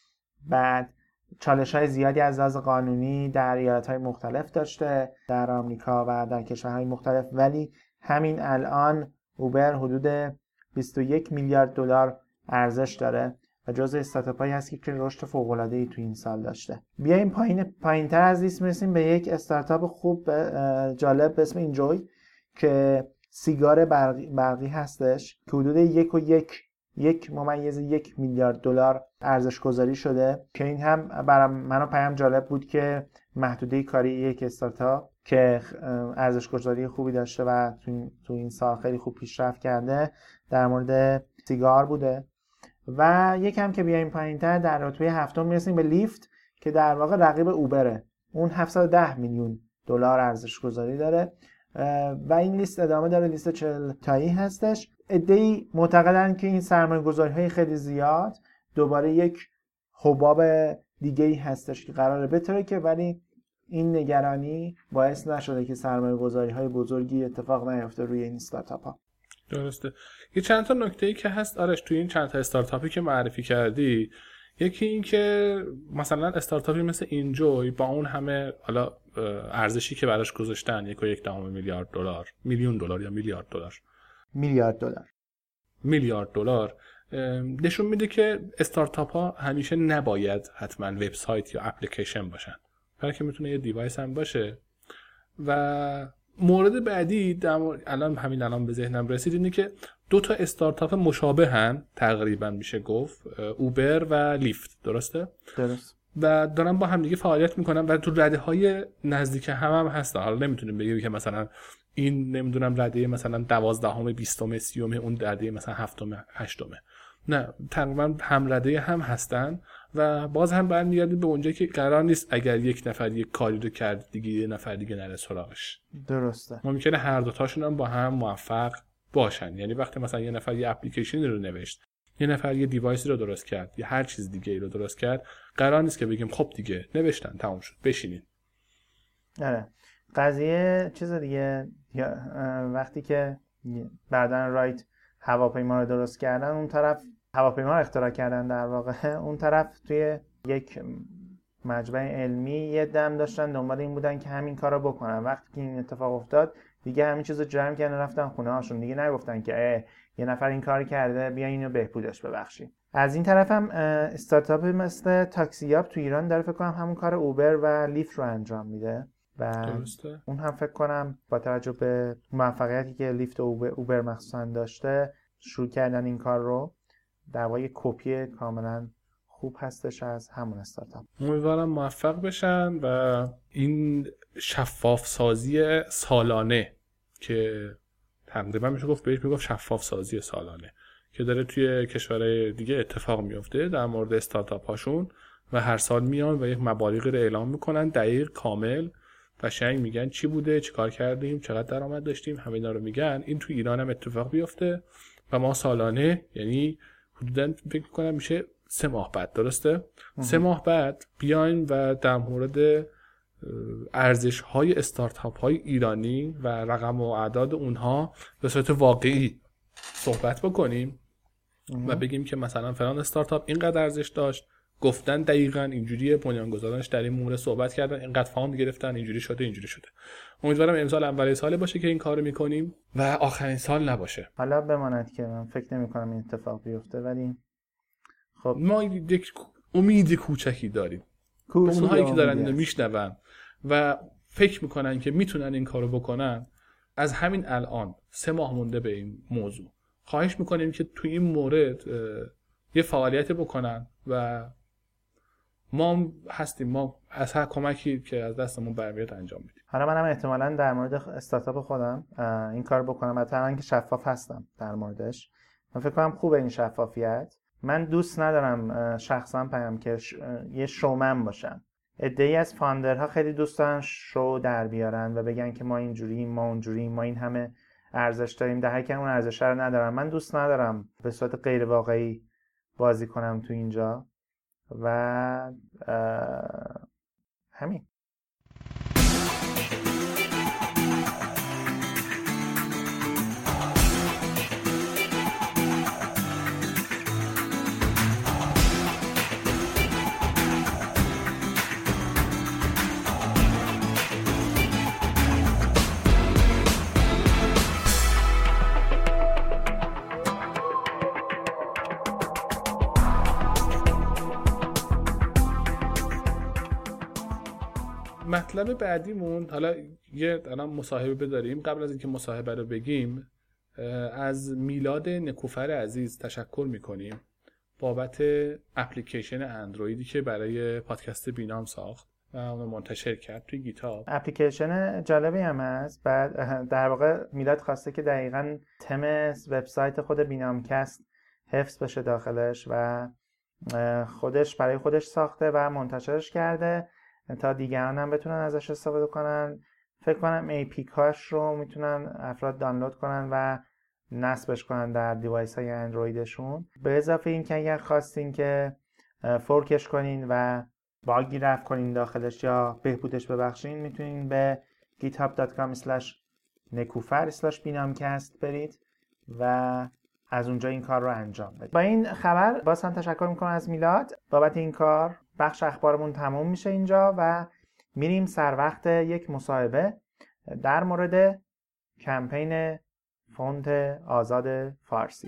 B: بعد چالش‌های زیادی از لحاظ قانونی در ایالت‌های مختلف داشته در آمریکا و در کشورهای مختلف، ولی همین الان اوبر حدود 21 میلیارد دلار ارزش داره و جزو استارتاپ‌هایی هست که رشد فوق‌العاده‌ای تو این سال داشته. بیایم پایین‌تر از لیست میرسیم به یک استارتاپ خوب جالب به اسم اینجوی که سیگار برقی هستش که حدود 1.1 میلیارد دلار ارزش گذاری شده که این هم برای منو پیام جالب بود که محدوده کاری یک استارتاپ که ارزش گذاری خوبی داشته و تو این سال خیلی خوب پیشرفت کرده در مورد سیگار بوده. و یکم که بیایم پایین‌تر در رتبه هفتم میرسیم به لیفت که در واقع رقیب اوبره. اون 710 میلیون دلار ارزش گذاری داره و این لیست ادامه داره، لیست 40 تایی هستش. عده‌ای معتقدن که این سرمایه‌گذاری‌های خیلی زیاد دوباره یک حباب دیگه‌ای هستش که قراره بترکه، ولی این نگرانی باعث نشده که سرمایه‌گذاری‌های بزرگی اتفاق نیفته روی این استارتاپ‌ها.
C: درسته. یه چند تا نکته‌ای که هست آرش توی این چند تا استارتاپی که معرفی کردی، یکی این که مثلا استارتاپی مثل اینجوی با اون همه حالا ارزشی که براش گذاشتن 1.1 میلیارد دلار، میلیون دلار یا میلیارد دلار، میلیارد دلار نشون میده که استارتاپ ها همیشه نباید حتما وبسایت یا اپلیکیشن باشن، بلکه میتونه یه دیوایس هم باشه. و مورد بعدی الان به ذهنم رسید اینه که دو تا استارتاپ مشابه هن تقریبا میشه گفت، اوبر و لیفت. درسته؟
B: درست.
C: و دارن با هم دیگه فعالیت میکنن و تو رده نزدیک هم هستن. حالا نمیتونیم بگیم که مثلا این نمیدونم رده مثلا 12ام 20م 30م اون رده مثلا 7م 8م، نه تقریبا هم رده هم هستن و باز هم برمیگردیم به اونجایی که قرار نیست اگر یک نفر یک کاری رو کرد دیگه یه نفر دیگه نره سراغش.
B: درسته.
C: ممکنه هر دو تاشون هم با هم موفق باشن. یعنی وقتی مثلا یه نفر یه اپلیکیشن رو نوشت، یه نفر یه دیوایسی رو درست کرد یا هر چیز دیگه ای رو درست کرد، قرار نیست که بگیم خب دیگه نوشتن تموم شد بشینین.
B: آره. قضیه چیز دیگه، وقتی که بعدن رایت هواپیما رو درست کردن، اون طرف هواپیما رو اختراع کردن در واقع، اون طرف توی یک مجمع علمی یه دم داشتن دنبال این بودن که همین کارو بکنن. وقتی که این اتفاق افتاد دیگه همین چیزو جمع کردن رفتن خونه هاشون، دیگه نگفتن که یه نفر این کار کرده بیا اینو بهبودش ببخشید. از این طرف هم استارتاپ مثل تاکسیاب تو ایران داره فکر کنم همون کار اوبر و لیفت رو انجام میده و
C: درسته.
B: اون هم فکر کنم با توجه به موفقیتی که لیفت و اوبر مخصوصا داشته شروع کردن این کار رو. در واقع کپی کاملا خوب هستش از همون استارتاپ.
C: امیدوارم موفق بشن و این شفاف سازی سالانه که تقریبا میشه گفت بهش میگفت شفاف سازی سالانه که داره توی کشورهای دیگه اتفاق میفته در مورد استارتاپ هاشون و هر سال میان و یک مبالغی رو اعلام میکنن دقیق کامل، قشنگ میگن چی بوده، چیکار کردیم، چقدر درآمد داشتیم، همه اینا رو میگن. این توی ایران هم اتفاق بیفته و ما سالانه، یعنی حدوداً فکر کنم میشه 3 ماه بعد، درسته؟ 3 ماه بعد بیاین و در مورد ارزش های استارتاپ های ایرانی و رقم و اعداد اونها به صورت واقعی صحبت بکنیم و بگیم که مثلا فلان استارتاپ اینقدر ارزش داشت، گفتن دقیقاً اینجوریه، بنیانگذارانش در این مورد صحبت کردن، اینقدر فاند گرفتن، اینجوری شده اینجوری شده. امیدوارم امسال اولین سال باشه که این کارو میکنیم و آخرین سال نباشه.
B: حالا بماند که من فکر نمی‌کنم این اتفاق بیفته، ولی خب
C: ما یک امید کوچکی داریم. اونهایی که دارن اینو میشنون و فکر میکنن که میتونن این کارو بکنن، از همین الان 3 ماه مونده به این موضوع خواهش میکنیم که توی این مورد یه فعالیت بکنن و ما هستیم، ما از هر کمکی که از دستمون برمیاد انجام میدیم.
B: حالا منم احتمالاً در مورد استارتاپ خودم این کار بکنم، مثلا که شفاف هستم در موردش. من فکر کنم خوبه این شفافیت. من دوست ندارم شخصا پیام که یه شومن باشم. عده‌ای از فاندرها خیلی دوست دارن شو در بیارن و بگن که ما اینجوریم، ما اونجوریم، ما این همه ارزش داریم، در حقیقت اون ارزش رو ندارم. من دوست ندارم به صورت غیر واقعی بازی کنم تو اینجا و همین.
C: مطلب بعدیمون، حالا یه الان مصاحبه بداریم. قبل از اینکه مصاحبه رو بگیم از میلاد نکوفر عزیز تشکر میکنیم بابت اپلیکیشن اندرویدی که برای پادکست بینام ساخت و اون منتشر کرد توی گیتاب.
B: اپلیکیشن جالبی هم هست. بعد در واقع میلاد خواسته که دقیقاً تم وبسایت خود بینامکست حفظ بشه داخلش و خودش برای خودش ساخته و منتشرش کرده تا دیگران هم بتونن ازش استفاده کنن. فکر کنم APK کاش رو میتونن افراد دانلود کنن و نصبش کنن در دیوایس های اندرویدشون. به اضافه این که اگر خواستین که فورکش کنین و باگی رفع کنین داخلش یا بهبودش ببخشین، میتونین به github.com/nekufer/binamcast برید و از اونجا این کار رو انجام بدید. با این خبر باز هم تشکر میکنم از میلاد بابت این کار. بخش اخبارمون تموم میشه اینجا و میریم سر وقت یک مصاحبه در مورد کمپین فونت آزاد فارسی.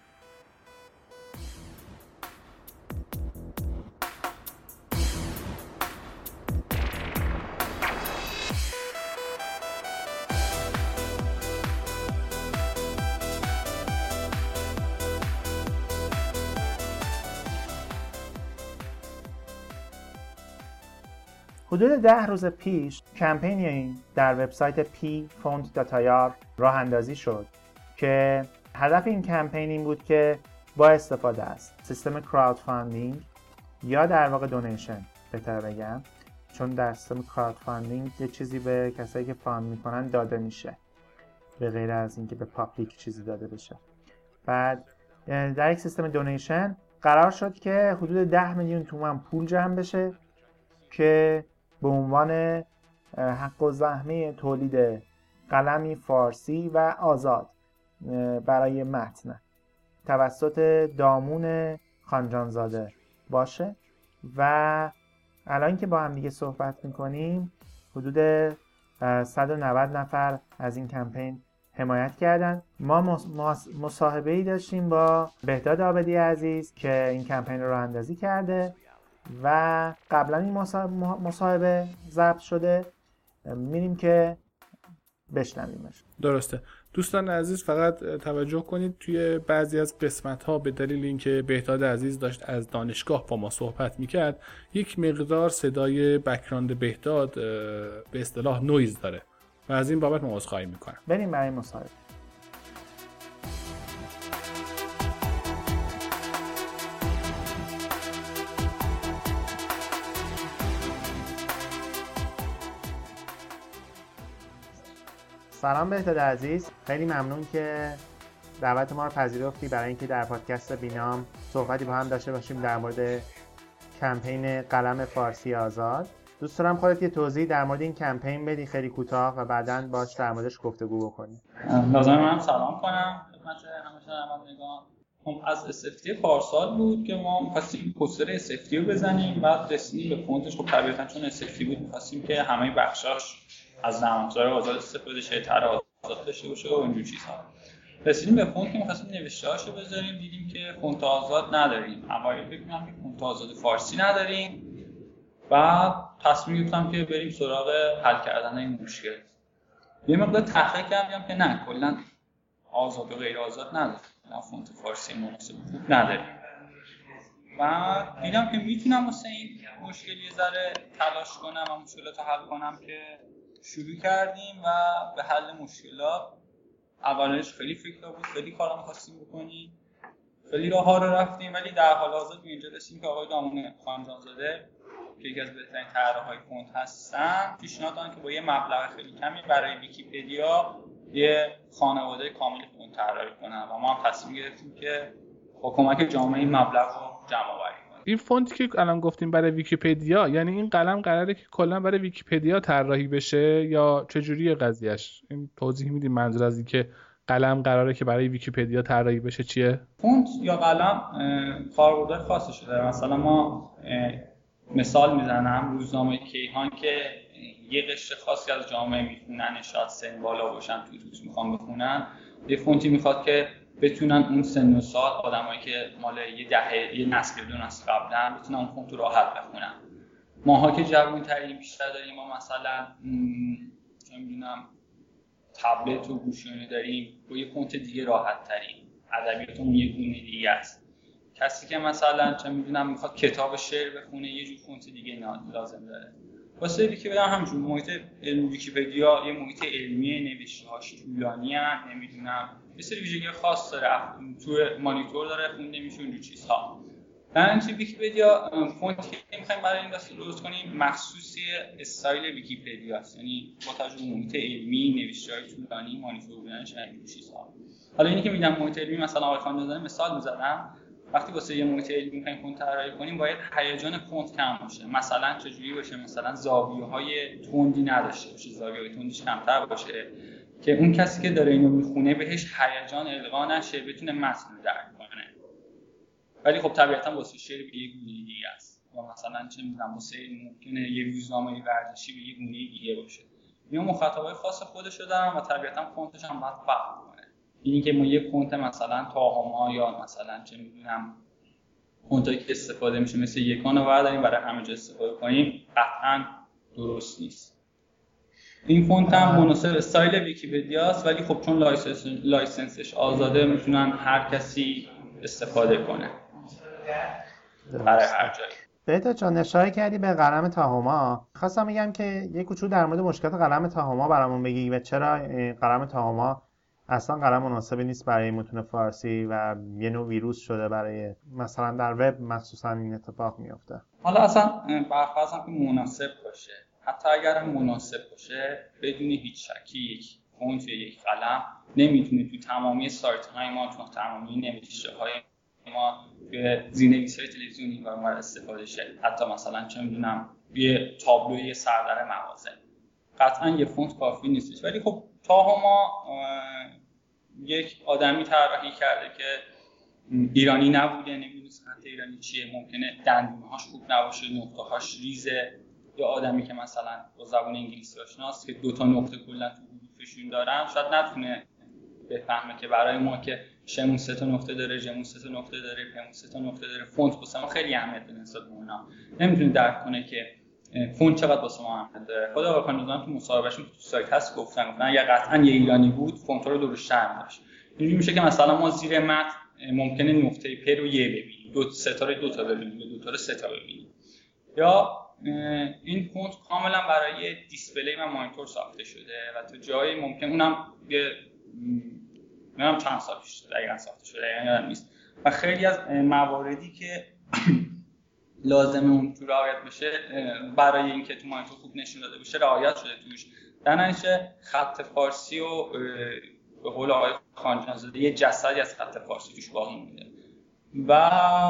B: حدود 10 روز پیش کمپینی در وبسایت pfont.ir راه اندازی شد که هدف این کمپین این بود که با استفاده از سیستم کراود فاندینگ یا در واقع دونیشن بهتر بگم، چون در سیستم کراود فاندینگ یه چیزی به کسایی که فاند میکنن داده میشه به غیر از اینکه به پابلیک چیزی داده بشه. بعد در یک سیستم دونیشن قرار شد که حدود 10 میلیون تومان پول جمع بشه که به عنوان حق و زحمه تولید قلمی فارسی و آزاد برای متن توسط دامون خانجانزاده باشه. و الان که با هم دیگه صحبت میکنیم حدود 190 نفر از این کمپین حمایت کردن. ما مصاحبه‌ای داشتیم با بهداد عابدی عزیز که این کمپین رو راه اندازی کرده و قبلا این مصاحبه ضبط شده، میریم که بشنویمش.
C: درسته. دوستان عزیز فقط توجه کنید توی بعضی از قسمت‌ها به دلیل اینکه بهداد عزیز داشت از دانشگاه با ما صحبت می‌کرد یک مقدار صدای بک‌گراند بهداد به اصطلاح نویز داره و از این بابت من عذرخواهی می‌کنم.
B: بریم برای مصاحبه. سلام بهداد عزیز، خیلی ممنون که دعوت ما رو پذیرفتی برای اینکه در پادکست بینام صحبتی با هم داشته باشیم در مورد کمپین قلم فارسی آزاد. دوست دارم خودت یه توضیح در مورد این کمپین بدی خیلی کوتاه و بعداً باهاش در موردش گفتگو بکنیم.
D: لازمه منم سلام کنم خدمت همشهریان. از SFT پارسال بود که ما می‌خواستیم پوستر SFT رو بزنیم، بعد رسیدیم به فونتش. خب طبیعتاً چون SFT بود می‌خواستیم که همه بخشاش از نرم‌افزار آزاد استفاده شه، طرح آزاد داشته باشه و اینجور چیزها. رسیدیم به فونت که می‌خواستیم نوشته‌هاشو بذاریم، دیدیم که فونت آزاد نداریم. اوایل فکر می‌کردم که فونت آزاد فارسی نداریم. بعد تصمیم گرفتم که بریم سراغ حل کردن این مشکل. یه مقدار تحقیق کردم که نه، کلاً آزاد و غیر آزاد نداریم. فونت فارسی مناسب خوب نداریم. و دیدم که میتونم واسه این مشکل یه ذره تلاش کنم و مشکلات رو حل کنم که شروع کردیم و به حل مشکلات. اولش خیلی فکر بود، خیلی کارا می‌خواستیم بکنیم، خیلی راه‌ها رو رفتیم، ولی در حال حاضر به اینجا رسیدیم که آقای دامون خانجانزاده که یکی از بهترین طراحهای فونت هستن پیشنهاد دادن که با یه مبلغ خیلی کمی برای ویکی‌پدیا یه خانواده کامل فونت طراحی کنن و ما هم تصمیم گرفتیم که با کمک جامعه این مبلغ رو جمع آوری کنیم.
C: این فونتی که الان گفتیم برای ویکی‌پدیا، یعنی این قلم قراره که کلا برای ویکی‌پدیا طراحی بشه یا چه جوریه قضیهش؟ این توضیح میدیم منظور از این که قلم قراره که برای ویکی‌پدیا طراحی بشه چیه؟
D: فونت یا قلم کاربردهای خاصش داره. مثلا ما مثال میزنم، روزنامه کیهان که یه قشر خاصی از جامعه میخونن، شاید سن بالا باشن، توت میخوان بخونن، یه فونتی میخواد که بتونن اون سن و سال آدمایی که مال یه دهه یه نسل دو نسل قبلن بتونن اون فونت رو راحت بخونن. ماها که جوان‌ترین بیشتر داریم، ما مثلا چه میدونم تبلت و گوشیونه داریم، با یه فونت دیگه راحت تریم، ادبیاتمون یه گونه دیگه است. کسی که مثلا چه میدونم میخواد کتاب شعر بخونه یه جور فونت دیگه لازم داره. واسه ویکی‌پدیا همچون محیط ویکی‌پدیا یه محیط علمی، نوشته‌هاش طولانی ان، نمیدونم یه سری ویژگی خاص داره، تو مانیتور داره خونده میشه اون چیزها. در نتیجه ویکی‌پدیا فونتی که می‌خوایم برای این داستان درست کنیم مخصوص استایل ویکی‌پدیا است، یعنی با توجه به محیط علمی، نوشته‌های طولانی، مانیتور بودنش این چیزها. حالا اینی که میگم محیط علمی مثلا آقای خانجان مثال می‌زدم، وقتی واسه یه محیط علمی می‌خوایم فونت طراحی کنیم باید هیجان فونت کم باشه. مثلا چجوری باشه؟ مثلا زاویه‌های تندی نداشته باشه، زاویه‌های تندیش کمتر باشه که اون کسی که داره اینو میخونه بهش هیجان القا نشه، بتونه متن رو درک کنه. ولی خب طبیعتاً واسه شعر به یه گونه دیگه است، یا مثلا چه می‌دونم واسه ممکنه یه روزنامه ورزشی به یه گونه دیگه باشه. اینا مخاطبای خاص خودشو دارن و طبیعتاً فونتش هم باید فرق کنه. اینی که ما یه فونت مثلا تاهما یا مثلا چه می‌دونم فونتایی که استفاده میشه مثل یکان رو برداریم برای همه جا استفاده کنیم قطعاً درست نیست. این فونت هم مناسب استایل ویکی‌پدیاست، ولی خب چون لایسنسش آزاده میتونن هر کسی استفاده کنه برای هر جایی.
B: بهتر جان اشاره کردی به قلم تاهما. خواستم بگم که یه کوچولو در مورد مشکلات قلم تاهما برامون بگی و چرا قلم تاهما اصلا قلم مناسبی نیست برای متون فارسی و یه نوع ویروس شده برای مثلا در وب مخصوصا این اتفاق میفته.
D: حالا اصلا برفرضم که مناسب باشه، حتی اگر هم مناسب باشه بدون هیچ شکی یک فونت یا یک قلم نمیتونه تو تمامی سایت های ما، تو تمامی نوشته های ما، توی زیرنویس‌های تلویزیونی و اونور استفاده شه. حتی مثلا چه میدونم یه تابلوی سردر مغازه قطعا یه فونت کافی نیستش. ولی خب تاهما یک آدمی طراحی کرده که ایرانی نبوده، نمیدونه سنت ایرانی چیه، ممکنه دندونهاش خوب نباشه، نقطه‌هاش ریزه، یا آدمی که مثلا با زبان انگلیسی آشناست که دو تا نقطه کلا تو حروفشون دارن شاید نتونه بفهمه که برای ما که شمون 3 تا نقطه داره، ژمون 3 تا نقطه داره، پمون 3 تا نقطه داره، فونت واسه ما خیلی اهمیت داره نسبت به اونا. نمیتونه درک کنه که فونت چقدر واسه ما اهمیت داره. خود آقای خانجان تو مصاحبهشون تو سایت هست گفتن اگه قطعا یه ایرانی بود فونت رو درشتر می‌داشت. اینجوری میشه که مثلا ما زیر متن ممکنه نقطه پ رو یه ببینیم، دو ستاره دو تا ببینیم، دو تا رو سه تا ببینیم. یا این فونت کاملا برای دیسپلی و مانیتور ساخته شده و تو جایی ممکن اونم یه منم چند سال پیش دقیقاً ساخته شده، یادم نیست. و خیلی از مواردی که لازمه اون تو رعایت بشه برای اینکه تو مانیتور خوب نشون داده بشه رعایت شده توش. در نتیجه خط فارسی و به قول آقای خانجانزاده یه جسدی از خط فارسی توش باقی مونده و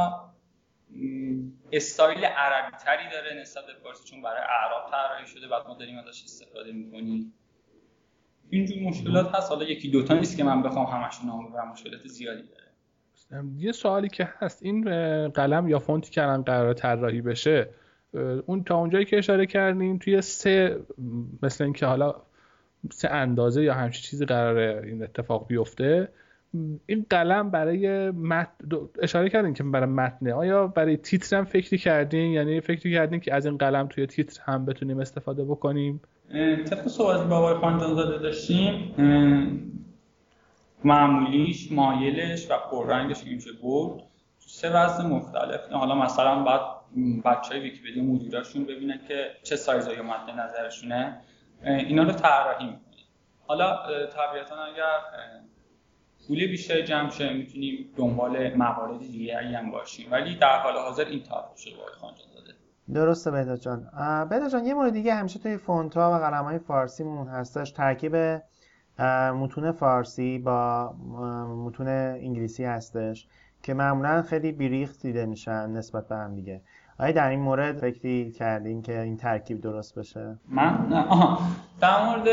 D: استایل عربی تری داره نسبت به فارسی، چون برای اعراب طراحی شده بعد ما داریم ازش استفاده می‌کنیم. اینجور مشکلات هست، حالا یکی دوتا نیست که من بخوام همشون نام ببرم، مشکلات زیادی داره.
C: یه سوالی که هست، این قلم یا فونتی که الان قراره طراحی بشه، اون تا اونجایی که اشاره کردین توی سه مثلا اینکه حالا سه اندازه یا همچین چیزی قراره این اتفاق بیفته، این قلم برای اشاره کردین که برای متن، آیا برای تیتر هم فکر کردین؟ یعنی فکر کردین که از این قلم توی تیتر هم بتونیم استفاده بکنیم؟
D: طبق صحبتی با آقای خانجانزاده داشتیم، معمولیش، مایلش و پررنگش که میشه برد تو سه وزن مختلف. حالا مثلا بعد بچهای ویکی‌پدیا مدیراشون ببینن که چه سایزایی مد نظرشونه، اینا رو طراحی می‌کنن. حالا طبیعتاً اگر پول بیشتری جمع شه میتونیم دنبال موارد دیگه‌ای هم باشیم، ولی در حال حاضر این طرح شده با آقای خانجانزاده.
B: درسته بهداد جان. بهداد جان یه مورد دیگه همیشه توی فونت‌ها و قلم‌های فارسیمون هستش، ترکیب متون فارسی با متون انگلیسی هستش که معمولا خیلی بیریخت دیده میشن نسبت به هم دیگه. آیا در این مورد فکری کردین که این ترکیب درست بشه؟
D: من در مورد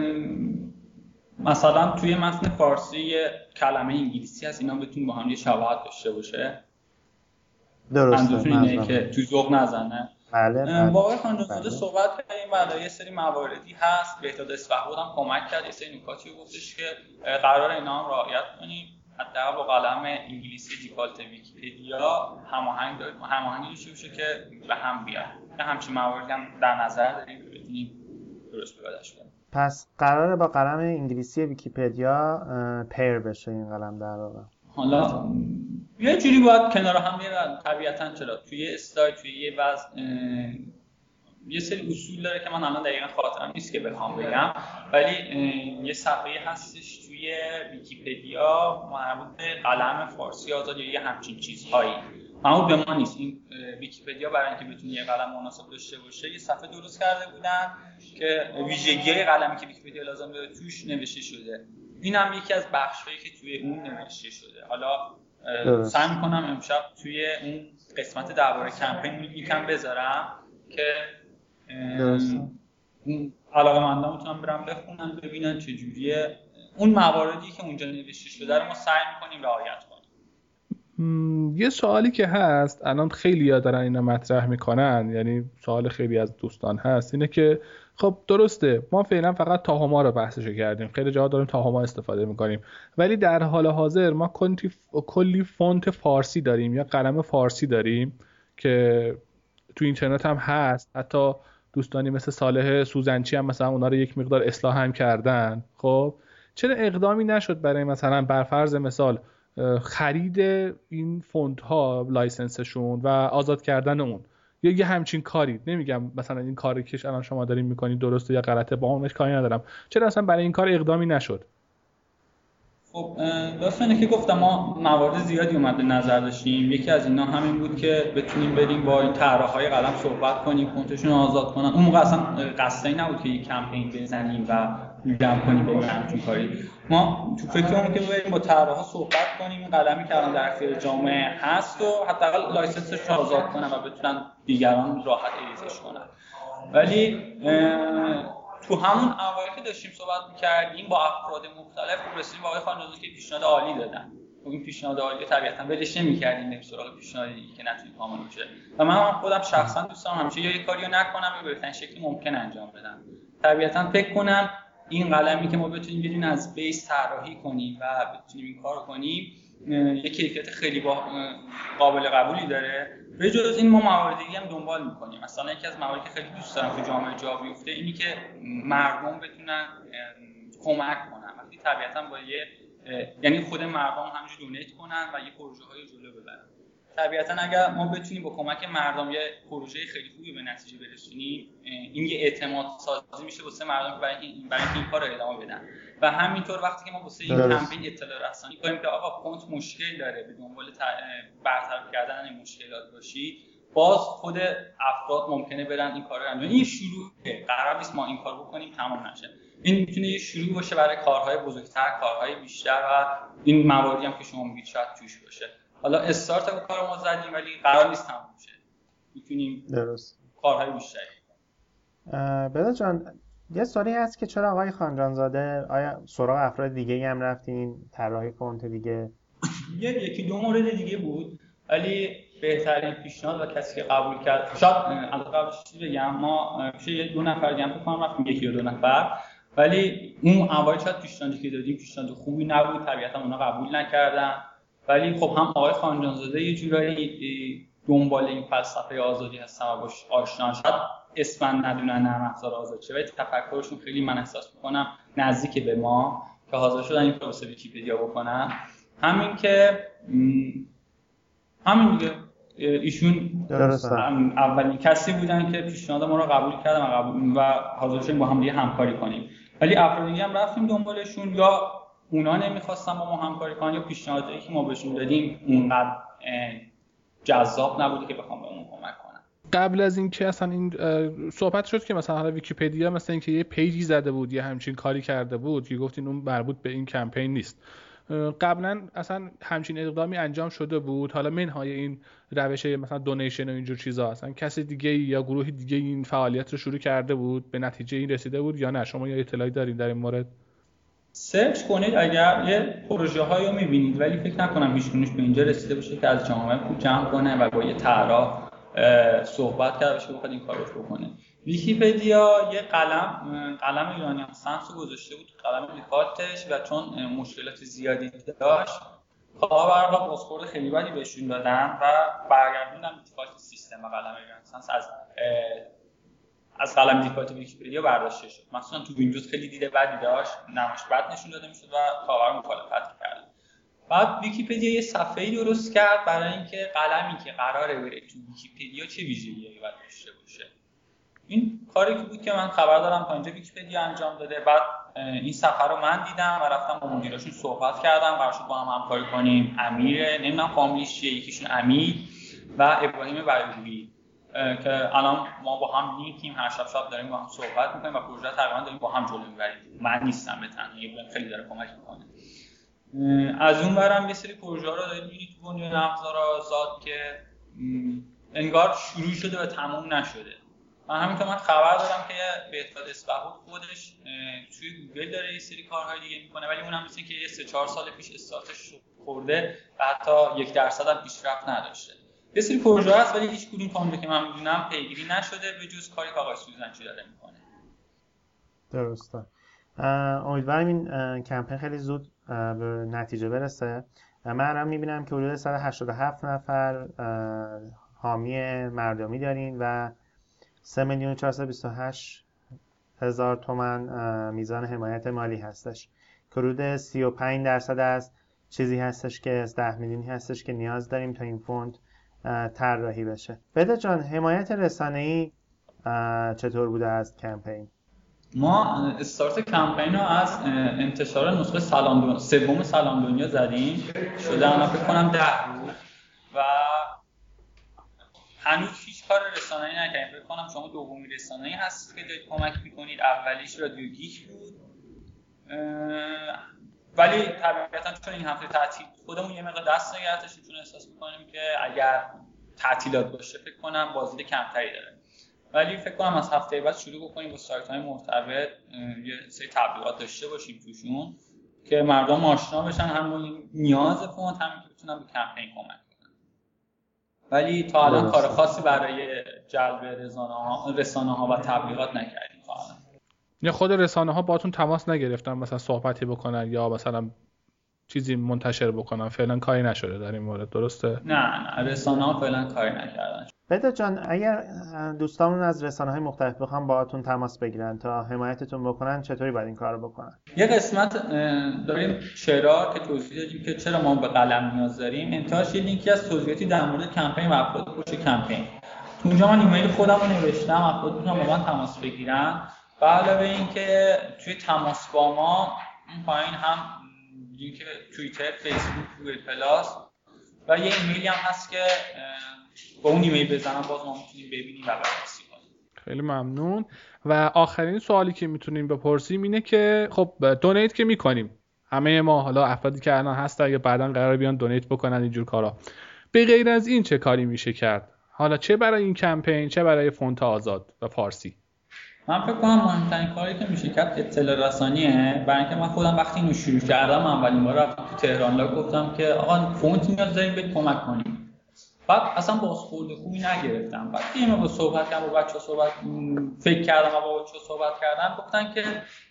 D: مثلا توی متن فارسی یه کلمه انگلیسی هست، اینا بتون با هم یه شباهت داشته باشه.
B: درسته.
D: اینه که تو ذوق نزنه.
B: بله.
D: با آقای خانجانزاده صحبت کردیم و یه سری مواردی هست، بهداد اصفهبود هم کمک کرد، یه سری نکاتی گفتش که قرار اینا هم رعایت کنیم. حداقل با قلم انگلیسی دیفالت ویکی‌پدیا هماهنگی داشته باشه که به هم بیاد. همچین مواردی هم در نظر داریم که بتونیم درست پیاده‌اش کنیم.
B: پس قراره با قلم انگلیسی ویکی‌پدیا پیر بشه این قلم در واقع.
D: حالا یه جوری باید کنار هم بیارن طبیعتاً، چرا توی استایل توی یه وضع یه سری اصول داره که من الان دقیقاً خاطرم نیست که بخوام بگم، ولی یه صفحه هستش توی ویکی‌پدیا مربوط به قلم فارسی آزاد یا یه همچین چیزهایی. اما به ما نیست. این ویکی‌پدیا برای اینکه بتونه یه قلم مناسب داشته باشه یه صفحه درست کرده بودن که ویژگی‌های قلمی که ویکی‌پدیا لازم داره توش نوشته شده. این هم یکی از بخشایی که توی اون نوشته شده. حالا سعی می‌کنم امشب توی اون قسمت درباره کمپین یکم بذارم که علاقه‌مندان میتونن برن بخونن ببینن چه جوریه. اون مواردی که اونجا نوشته شده رو ما سعی می‌کنیم رعایت کنیم.
C: یه سوالی که هست الان خیلی‌ها دارن اینا مطرح میکنن، یعنی سوال خیلی از دوستان هست، اینه که خب درسته ما فعلا فقط تاهما رو بحثش کردیم، خیلی جاها داریم تاهما استفاده میکنیم، ولی در حال حاضر ما کلی فونت فارسی داریم یا قلم فارسی داریم که تو اینترنت هم هست، حتی دوستانی مثل صالح سوزنچی هم مثلا اونا رو یک مقدار اصلاح هم کردن. خب چرا اقدامی نشد برای مثلا بر فرض مثال خرید این فونت ها لایسنسشون و آزاد کردن اون یا یه همچین کاری؟ نمیگم مثلا این کاری که الان شما دارین میکنید درسته یا غلطه، با اونش کاری ندارم، چرا اصلا برای این کار اقدامی نشد؟
D: خب داستانی که گفتم ما موارد زیادی اومده نظر داشتیم. یکی از اینا همین بود که بتونیم بریم با این طراحای قلم صحبت کنیم فونتشون رو آزاد کنن. اون موقع اصلا قصدی نبود که یک کمپین بزنیم و جمع کنیم بریم همچین کاری. ما تو فکرمون که بریم با طراحا صحبت کنیم این قلمی که الان در اختیار جامعه هست و حداقل لایسنسش رو آزاد کنن و بتونن دیگران راحت اریزش کنن. ولی تو همون اوایل که داشتیم صحبت می‌کردیم با افراد مختلف رسیدیم به آقای خانجانی که پیشنهاد عالی دادن. این پیشنهاد عالی طبیعتاً ولش نمی‌کردیم، بریم سراغ پیشنهادی که نتونیم کامل بشه. و من خودم شخصاً دوست دارم همیشه یا یه کاریو نکنم یا به بهترین شکلی ممکن انجام بدم. طبیعتاً فکر کنم این قلمی که ما بتونیم بدون از بیس طراحی کنیم و بتونیم این کارو کنیم یک کیفیت خیلی قابل قبولی داره. به جز این ما موارد دیگه هم دنبال می‌کنیم. مثلا یکی از مواردی که خیلی دوست دارم تو جامعه جا بیفته اینی که مردم بتونن کمک کنن. وقتی طبیعتاً با یعنی خود مردم همینجوری دونیت کنن و یه پروژه‌های جلو ببرن. طبیعتاً اگر ما بتونیم با کمک مردم یه پروژه خیلی خوبی به نتیجه برسونیم، این یه اعتماد سازی میشه واسه مردم که برای این کار رو ادامه بدن. و همینطور وقتی که ما واسه این کمپین اطلاع رسانی کنیم که آقا فونت مشکل داره، به دنبال برطرف کردن این مشکلات باشید، باز خود افراد ممکنه برن این کارو انجام. این شروعه، قرار نیست ما این کارو بکنیم تمام نشه. این میتونه یه شروع باشه برای کارهای بزرگتر، کارهای بیشتر و این مواردی هم که شما میگید شاید توش باشه. حالا استارت اون کارو ما زدیم ولی قرار نیست تموم شه. میتونیم درست کارهای بیشتری.
B: بذار جان یه سوالی هست که چرا آقای خانجانزاده آیا سراغ افراد دیگه‌ای هم رفتین طراحی فونت دیگه؟
D: یکی دو مورد دیگه بود ولی بهترین پیشنهاد و کسی که قبول کرد شاید قبلش بگم ما یه دو نفر دیگه هم فکر کنم رفتیم، یکی یا دو نفر، ولی اون اوایل شاید پیشنهادی که دادیم پیشنهاد خوبی نبود، طبیعتا اونا قبول نکردن. ولی خب هم آقای خانجانزاده یه جورایی دنبال این فلسفه آزادی هستن و باش آشنا، شاید اسمن ندونن نرم افزار آزاد چه، ولی تفکرشون خیلی من احساس می‌کنم نزدیک به ما که حاضر شدن این کارو واسه ویکی‌پدیا بکنن. همین که همین دیگه ایشون اولین کسی بودن که پیشنهاد ما رو قبول کردن و حاضر شدیم با هم دیگه همکاری کنیم. ولی افراد دیگه هم رفتیم دنبالشون، یا اونا نمی‌خواستن با ما همکاری کنن یا پیشنهادی که ما بهشون دادیم اونقدر جذاب نبوده که بخوام بهمون کمک کنن.
C: قبل از این که اصلا این صحبت شد که مثلا حالا ویکی‌پدیا مثلا اینکه یه پیجی زده بود یا همچین کاری کرده بود که گفتین اون مربوط به این کمپین نیست، قبلا اصلا همچین اقدامی انجام شده بود؟ حالا منهای این روش مثلا دونیشن و اینجور چیزا اصلا کسی دیگه یا گروه دیگه این فعالیت رو شروع کرده بود، به نتیجه این رسیده بود یا نه؟ شما یا اطلاعی دارین در این مورد؟
D: سرچ کنید اگر یه پروژه‌هایی رو می‌بینید، ولی فکر نکنم هیچ‌کدومش به اینجا رسیده باشه که از جامعه پول جمع کنه و با یه طراح صحبت کرده باشه بخواد این کارو بکنه. ویکی‌پدیا یه قلم ایرانی هم سانس گذاشته بود قلم دیفالتش و چون مشکلات زیادی داشت کاربرها بازخورد خیلی بدی بهشون دادن و برگردوندن دیفالت سیستم و قلم ایرانی سانس از قلم دیفالت ویکی‌پدیا برداشته شد. مثلا تو ویندوز خیلی دیده بدی داشت، نمایش بد نشون داده میشد و کاربر مخالفت کرد. بعد ویکی‌پدیا یه صفحه‌ای درست کرد برای اینکه قلمی که قراره بره تو ویکی‌پدیا چه ویژگی‌هایی باید داشته باشه. این کاری که بود که من خبر دارم تا اینجا ویکی‌پدیا انجام داده. بعد این سفر رو من دیدم و رفتم با مدیراشون صحبت کردم، قرار شد با هم همکاری کنیم. امیر نمیدونم فامیلیش چیه، یکیشون امیر و ابراهیم بریلویی که الان ما با هم لینکیم، هر شب داریم با هم صحبت می‌کنیم و پروژه تقریبا داریم با هم جلو می‌بریم. من نیستم به تنهایی، ابراهیم خیلی داره کمک می‌کنه. از اون برم یه سری پروژه رو داریم می‌بینید تو بنیان افزار آزاد که انگار شروع شده و تموم نشده. من خبر دارم که بهزاد اصبهود خودش توی گوگل داره یه سری کارهای دیگه میکنه، ولی اونم مثل که یه 3-4 سال پیش استارتش خورده و حتی 1% هم پیشرفت نداشته. یه سری پروژه هست ولی هیچ کدوم تا اونجا که من میدونم پیگیری نشده به جز کاری که آقای سوزنچی داره میکنه.
B: درسته. امیدوارم این کمپین خیلی زود به نتیجه برسه. من الان میبینم که حدود 187 نفر حامی مردمی دارین و 3,428,000 تومان میزان حمایت مالی هستش که حدود 35% از چیزی هستش که از 10 میلیونی هستش که نیاز داریم تا این فوند طراحی بشه. بهزاد جان، حمایت رسانه‌ای چطور بوده از کمپین؟
D: ما استارت کمپین رو از انتشار نسخه سوم سلام دنیا زدیم، شده الان فکر کنم 10 روز و هنوز هیچ کار رسانه‌ای نکردیم. فکر کنم شما دومین رسانه‌ای هستید که دارید کمک می‌کنید. اولیش رادیو گیک بود، ولی طبیعتاً چون این هفته تعطیل خودمون یه مقدار دست نگرفتیم، چون احساس می‌کنیم که اگر تعطیلات باشه فکر کنم بازدید کمتری داره. ولی فکر کنم از هفته بعد شروع بکنیم با سایت‌های مرتبط یه سری تبلیغات داشته باشیم توشون که مردم آشنا بشن، هم نیاز فوند هم که بتونن به کمپین کمک کنن. ولی تا الان کار خاصی برای جلب رسانه‌ها و تبلیغات نکردیم تا الان.
C: یا خود رسانه‌ها باهاتون تماس نگرفتن مثلا صحبتی بکنن یا مثلا چیزی منتشر بکنن؟ فعلا کاری نشده در این مورد، درسته؟
D: نه رسانه‌ها فعلا کاری نکردن.
B: بهزاد جان، اگر دوستامون از رسانه‌های مختلف بخوام باهاتون تماس بگیرن تا حمایتتون بکنن، چطوری باید این کارو بکنن؟
D: یه قسمت داریم چرا که توضیح دادیم که چرا ما به قلم نیاز داریم. انتهاش یه لینکی از توضیحاتی در مورد کمپین و افراد پشت کمپین. تو اونجا من ایمیل خودم رو نوشتم، افراد میتونن با من تماس بگیرن. و علاوه این که توی تماس با ما این پایین هم لینک توییتر، فیسبوک، گوگل پلاس و یه ایمیلی هم هست که با اون ایمیل بزنم باز ما میتونیم ببینیم و بررسی کنیم.
C: خیلی ممنون. و آخرین سوالی که میتونیم بپرسیم اینه که خب دونیت که میکنیم همه ما، حالا افرادی که الان هستن یا بعداً قرار بیان دونیت بکنن اینجور کارا، به غیر از این چه کاری میشه کرد؟ حالا چه برای این کمپین چه برای فونت آزاد و فارسی؟
D: من فکر کنم مهمترین کاری که میشه کرد اطلاع رسانیه. برای اینکه من خودم وقتی اینو شروع کردم اولین بار رفتم تو تهران لا گفتم که آقا فونت نیاز داریم بهت کمک کنیم. بعد اصلا بازخورد خوبی نگرفتم. بعد دیگه با صحبت کردم با بچه‌ها فکر کردم و با بچه‌ها صحبت کردم، گفتن که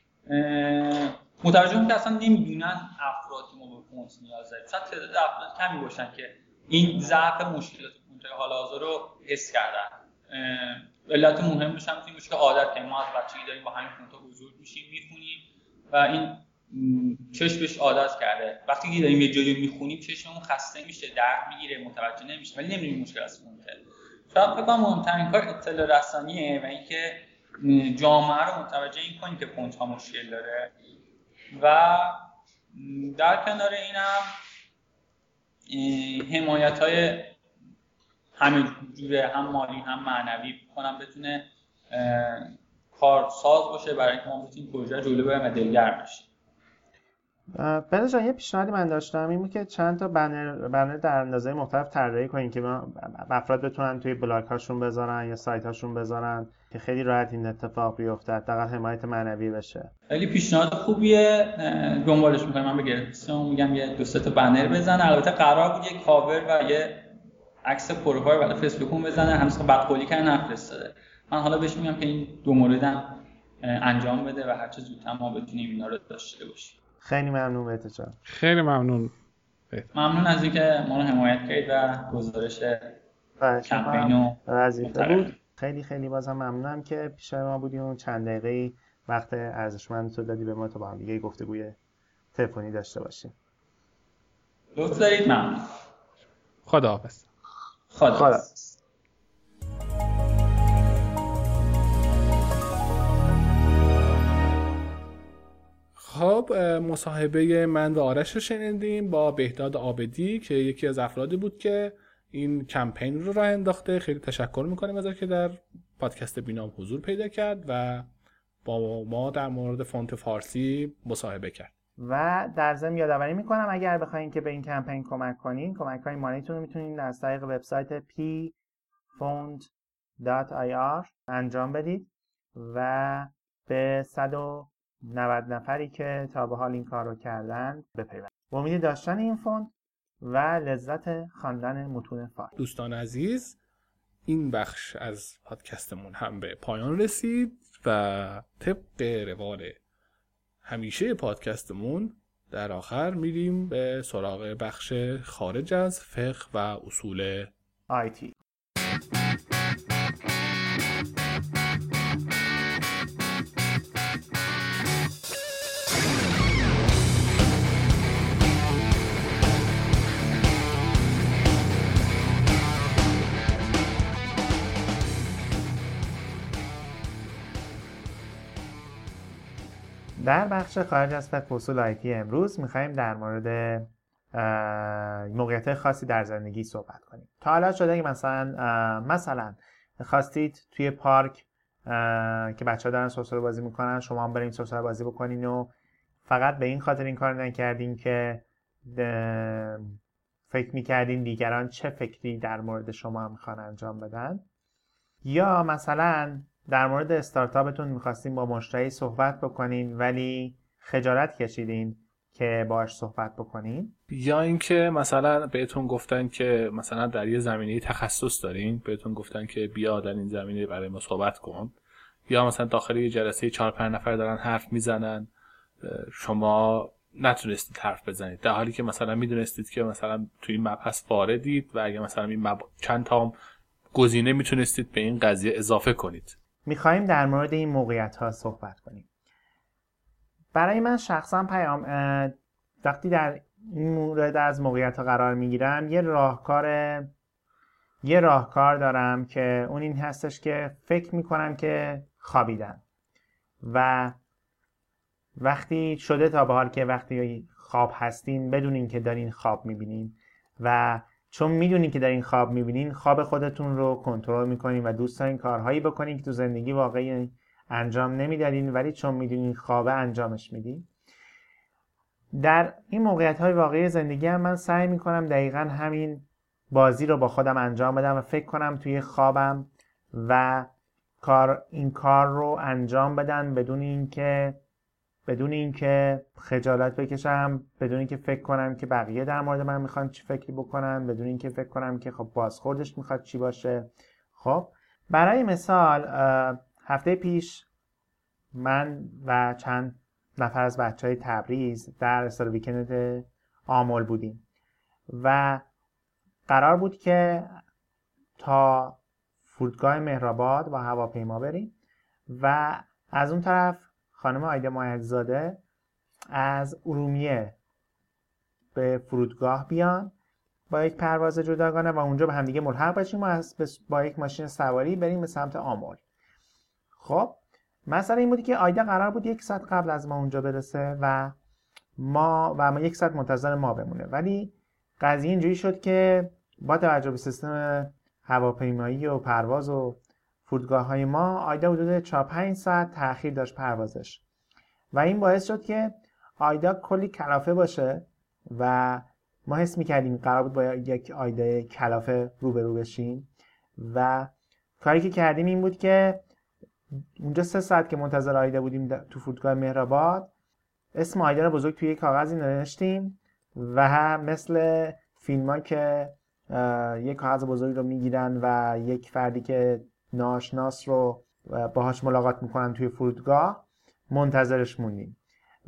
D: مترجم که اصلا نمیدونن افرادی ما به فونت نیاز داریم. مثلا تعداد افراد کمی باشن که این ضعف مشکلات فونت حال حاضر رو حس کردن. علت مهمش هم این میشه که عادت که ما از بچگی داریم با همین فونت‌ها بزرگ میشیم میخونیم و این چشمش عادت کرده. وقتی که داریم یه جایی میخونیم چشممون خسته میشه، درد میگیره، متوجه نمیشه، ولی نمیدونیم مشکل از فونته. شاید فکر کنم مهمترین کار اطلاع رسانیه و اینکه جامعه رو متوجه این کنیم که فونت‌ها مشکل داره و در کنار اینم حمایت‌های همه جوره، هم مالی هم معنوی کنم بتونه کارساز باشه برای اینکه ما بتونیم پروژه جلو ببریم و دلگرم بشیم.
B: بهزاد جان، یه پیشنهادی من داشتم این بود که چند تا بنر در اندازه مختلف طراحی کنین که افراد بتونن توی بلاگ هاشون بذارن یا سایت هاشون بذارن که خیلی راحت این اتفاق بیفته، حداقل حمایت معنوی بشه.
D: خیلی پیشنهاد خوبیه، دنبالش می‌کنم. من به گرفتم میگم یه 2-3 تا بنر بزن. البته قرار بود یه کاور و یه عکس پروفایل برای فیسبوکم بزنه، هنوز بدقولی کردن نفرستاده. من حالا بهش میگم که این دو موردم انجام بده و هر چه زودتر ما بتونیم اینا رو داشته باشیم.
B: خیلی ممنون بهزاد جان.
C: خیلی ممنون.
D: ممنون از اینکه ما رو حمایت کردید و گزارش کمپینو
B: وظیفه بود. خیلی بازم ممنونم که پیش ما بودی و چند دقیقه‌ای وقت ارزشمندت رو دادی به ما تا با هم دیگه گفتگوی تلفنی داشته باشیم.
D: لطف دارید. ممنون.
C: خداحافظ.
D: خداحافظ.
C: خب مصاحبه من و آرش رو شنیدیم با بهداد عابدی که یکی از افرادی بود که این کمپین رو راه انداخته. خیلی تشکر میکنیم ازش که در پادکست بینام حضور پیدا کرد و با ما در مورد فونت فارسی مصاحبه کرد.
B: و در ضمن یادآوری میکنم اگر بخواید که به این کمپین کمک کنین، کمک‌های مالیتون رو میتونین از طریق وبسایت pfond.ir انجام بدید و به 190 نفری که تا به حال این کار رو کردن بپیوندید. با امید داشتن این فوند و لذت خواندن متون فارسی.
C: دوستان عزیز، این بخش از پادکستمون هم به پایان رسید و طبق روال همیشه پادکستمون در آخر میریم به سراغ بخش خارج از فقه و اصول
B: آیتی. در بخش خارج از فقه و اصول آیتی امروز میخوایم در مورد موقعیت خاصی در زندگی صحبت کنیم. تا حالا شده که مثلا خواستید توی پارک که بچه‌ها دارن سرسره بازی میکنن شما هم بریم سرسره بازی بکنین و فقط به این خاطر این کار نکردین که فکر میکردین دیگران چه فکری در مورد شما میخوان انجام بدن، یا مثلا در مورد استارتاپتون میخواستین با مشتری صحبت بکنین ولی خجالت کشیدین که باهاش صحبت بکنین،
C: یا اینکه مثلا بهتون گفتن که مثلا در یه زمینه تخصص دارین، بهتون گفتن که بیا در این زمینه برای ما صحبت کن، یا مثلا داخل یه جلسه 4-5 نفر دارن حرف میزنن شما نتونستید حرف بزنید در حالی که مثلا میدونستید که مثلا توی این مبحث واردید و اگه مثلا این چند تا گزینه میتونستید به این قضیه اضافه کنید.
B: میخوایم در مورد این موقعیت ها صحبت کنیم. برای من شخصا پیام وقتی در این مورد از موقعیت ها قرار میگیرم یه راهکار دارم که اون این هستش که فکر میکنم که خوابیدم و وقتی شده تا به حال که وقتی خواب هستین بدونین که دارین خواب میبینین و چون میدونین که دارین خواب میبینین خواب خودتون رو کنترل میکنین و دوست دارین کارهایی بکنین که تو زندگی واقعی انجام نمیدادین ولی چون میدونین خوابه انجامش میدین. در این موقعیت‌های واقعی زندگی هم من سعی میکنم دقیقاً همین بازی رو با خودم انجام بدم و فکر کنم توی خوابم و این کار رو انجام بدن بدون اینکه خجالت بکشم، بدون اینکه فکر کنم که بقیه در مورد من میخوان چی فکری بکنن، بدون اینکه فکر کنم که خب بازخوردش میخواد چی باشه. خب برای مثال هفته پیش من و چند نفر از بچهای تبریز در استاد ویکند آمل بودیم و قرار بود که تا فرودگاه مهرآباد با هواپیما بریم و از اون طرف خانم آیده مایدزاده از ارومیه به فرودگاه بیان با یک پرواز جداگانه و اونجا به هم دیگه ملحق بشیم و با یک ماشین سواری بریم به سمت آمل. خب مثلا این بودی که آیده قرار بود 1 ساعت قبل از ما اونجا برسه و ما 1 ساعت منتظر ما بمونه، ولی قضیه اینجوری شد که با توجه به سیستم هواپیمایی و پرواز و فرودگاه‌های ما آیده حدود 4-5 ساعت تأخیر داشت پروازش و این باعث شد که آیده کلی کلافه باشه و ما حس می‌کردیم قرار بود با یک آیده کلافه روبرو بشیم و کاری که کردیم این بود که اونجا 3 ساعت که منتظر آیده بودیم تو فرودگاه مهرآباد اسم آیده رو بزرگ توی کاغذی نوشتیم و مثل فیلم‌ها که یک کاغذ بزرگ رو میگیرن و یک فردی که ناشناس رو باهاش ملاقات میکنن توی فرودگاه منتظرش موندیم.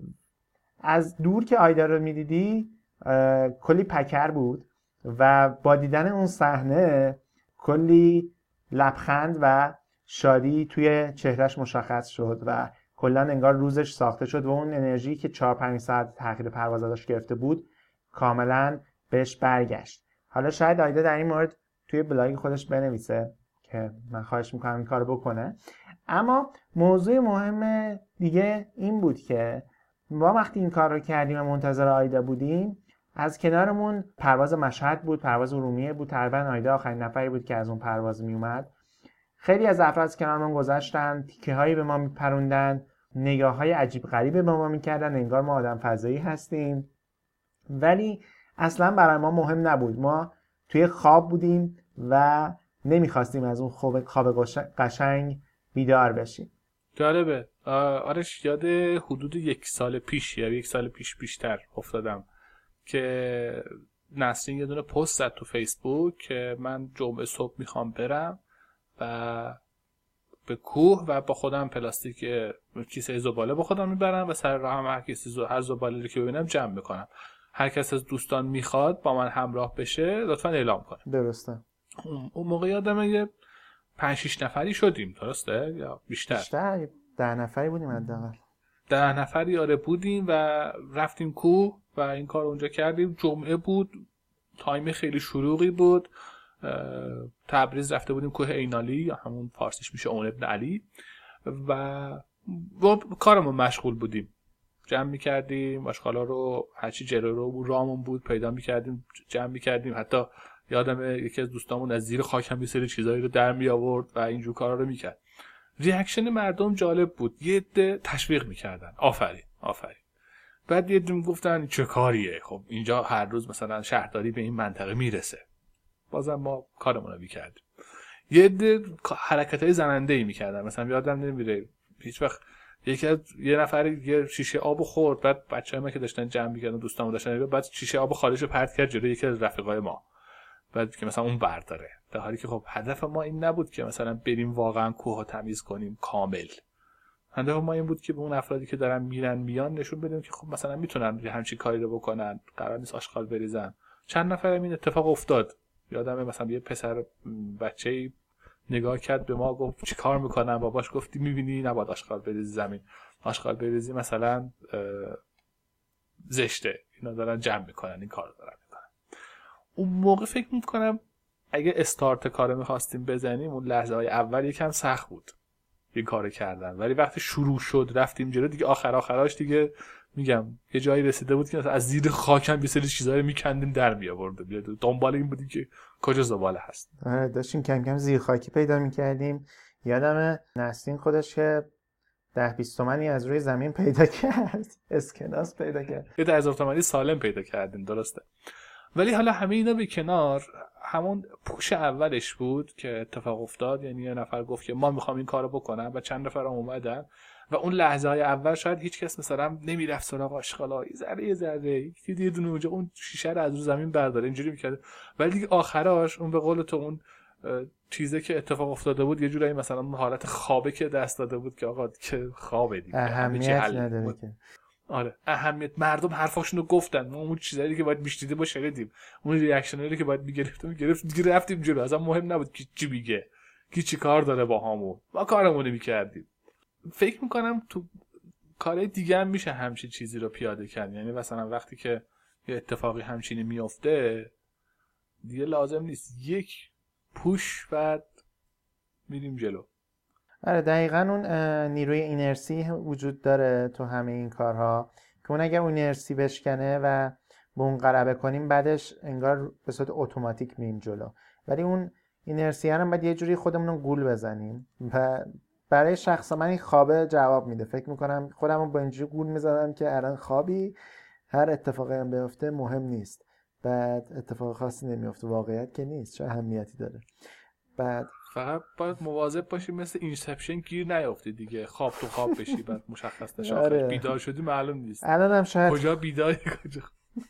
B: از دور که آیده رو میدیدی کلی پکر بود و با دیدن اون صحنه کلی لبخند و شادی توی چهرهش مشخص شد و کلا انگار روزش ساخته شد و اون انرژی که 4-5 ساعت تأخیر پرواز ازش گرفته بود کاملا بهش برگشت. حالا شاید آیده در این مورد توی بلاگ خودش بنویسه که من خواهش میکنم این کارو بکنه. اما موضوع مهم دیگه این بود که ما وقتی این کار رو کردیم و منتظر آیدا بودیم، از کنارمون پرواز مشهد بود، پرواز ارومیه بود، تقریبا آیدا آخرین نفری بود که از اون پرواز می اومد. خیلی از افراد از کنارمون گذشتن، تیکه هایی به ما میپروندن، نگاه های عجیب غریبی به ما میکردن، انگار ما آدم فضایی هستیم، ولی اصلا برای ما مهم نبود. ما توی خواب بودیم و نمیخواستیم از اون خواب قشنگ بیدار بشیم.
C: جالبه. آرش یاد حدود 1 سال پیش یا 1 سال بیشتر افتادم که نسرین یه دونه پست زد تو فیسبوک که من جمعه صبح میخوام برم و به کوه و با خودم پلاستیک کیسه زباله با خودم میبرم و سر راه هم هر زباله رو که ببینم جمع میکنم. هر کس از دوستان میخواد با من همراه بشه لطفا اعلام کنه.
B: درسته.
C: اون موقع یادمه یه 5-6 نفری شدیم، درسته؟ یا بیشتر
B: 10 نفری بودیم حداقل.
C: 10 نفری آره بودیم و رفتیم کوه و این کار اونجا کردیم. جمعه بود، تایم خیلی شلوغی بود. تبریز رفته بودیم کوه عینالی یا همون فارسیش میشه اون ابن علی و با کارمون مشغول بودیم. جمع میکردیم آشغالا رو، هرچی جلو رو رامون بود پیدا میکردیم جمع میکردیم. حتی یادمه یکی از دوستامون از زیر خاک هم یه سری چیزایی رو در می آورد و اینجور کارا رو میکرد. ریاکشن مردم جالب بود. یه عده تشویق میکردن، آفرین آفرین. بعد یه عده میگفتن چه کاریه، خب اینجا هر روز مثلا شهرداری به این منطقه میرسه. بازم ما کارمون رو میکردیم. یه عده حرکتای زننده‌ای میکردن. مثلا یادم نمیره هیچ وقت یه نفر یه شیشه آب خورد، بعد بچه‌ها ما که داشتن جمع می‌کردن دوستامون داشتن، بعد شیشه آب خالیشو پرت کرد جلوی یکی از رفیقای ما، بعد که مثلا اون برداره، در حالی که خب هدف ما این نبود که مثلا بریم واقعا کوه تمیز کنیم کامل. هدف ما این بود که به اون افرادی که دارن میرن میان نشون بدیم که خب مثلا میتونن همچین کاری رو بکنن، قرار نیست آشغال بریزن. چند نفر این اتفاق افتاد. یادمه مثلا یه پسر بچه‌ای نگاه کرد به ما گفت چی کار میکنن؟ باباش گفتی میبینی نباید آشغال بریزی زمین، آشغال بریزی مثلا زشته، اینا دارن جمع میکنن، این کار دارن میکنن. اون موقع فکر میکنم اگه استارت کار میخواستیم بزنیم اون لحظه های اول یکم سخت بود این کار کردن، ولی وقتی شروع شد رفتیم جلو دیگه آخراش دیگه میگم یه جایی رسیده بود که از زیر خاک هم یه سری چیزا رو میکندیم در میآوردیم، دنبال این بودیم که کجا زباله هست.
B: آره داشتیم کم کم زیر خاکی پیدا میکردیم. یادمه نسرین خودش که 10-20 تومانی از روی زمین پیدا کرد، اسکناس پیدا کرد،
C: یه 10,000 تومانی سالم پیدا کردیم، درسته. ولی حالا همه اینا به کنار، همون پوش اولش بود که اتفاق افتاد. یعنی یه نفر گفت که ما میخوام این کارو بکنم و چند نفر هم اومدن و اون لحظه های اول شاید هیچ کس مثلا نمیرفت سراغ آشغالا، یه ذره یه دونه اونجا اون شیشه رو از رو زمین برداره اینجوری میکرد، ولی دیگه آخراش اون به قول تو اون چیزی که اتفاق افتاده بود یه جورایی مثلا اون حالت خوابه که دست داده بود که آقا که خوابه دیگه،
B: اهمیت نداره که.
C: آره اهمیت، مردم حرفاشونو گفتن، ما اون چیزایی که باید میشنیدیم با شنیدیم، اون ریاکشنایی که باید میگرفتیم دیگه رفتیم جلو. اصلا مهم نبود کی چی میگه، کی چی کار داره با همون، ما کارمون میکردیم. فکر میکنم تو کارهای دیگه هم میشه همچین چیزی رو پیاده کرد. یعنی مثلا وقتی که یه اتفاقی همچینی میفته دیگه لازم نیست یک پوش بعد میریم جلو.
B: آره دقیقاً اون نیروی اینرسی وجود داره تو همه این کارها که اون اگر اون اینرسی بشکنه و به اون غلبه کنیم بعدش انگار به صورت اتوماتیک میریم جلو، ولی اون اینرسی هم باید یه جوری خودمون رو گول بزنیم. و برای شخص من این خوابه جواب میده. فکر میکنم خودم رو با اینجوری گول میزنم که الان خوابی، هر اتفاقی هم بیفته مهم نیست، بعد اتفاق خاصی نمیفته. واقعیت که نیست، چه اهمیتی داره. بعد
C: فقط باید مواظب باشی مثل اینسپشن گیر نیافتی دیگه، خواب تو خواب بشی بعد مشخص نشه
B: آره.
C: بیدار شدی معلوم نیست
B: الانم شاید
C: کجا بیداری کجا.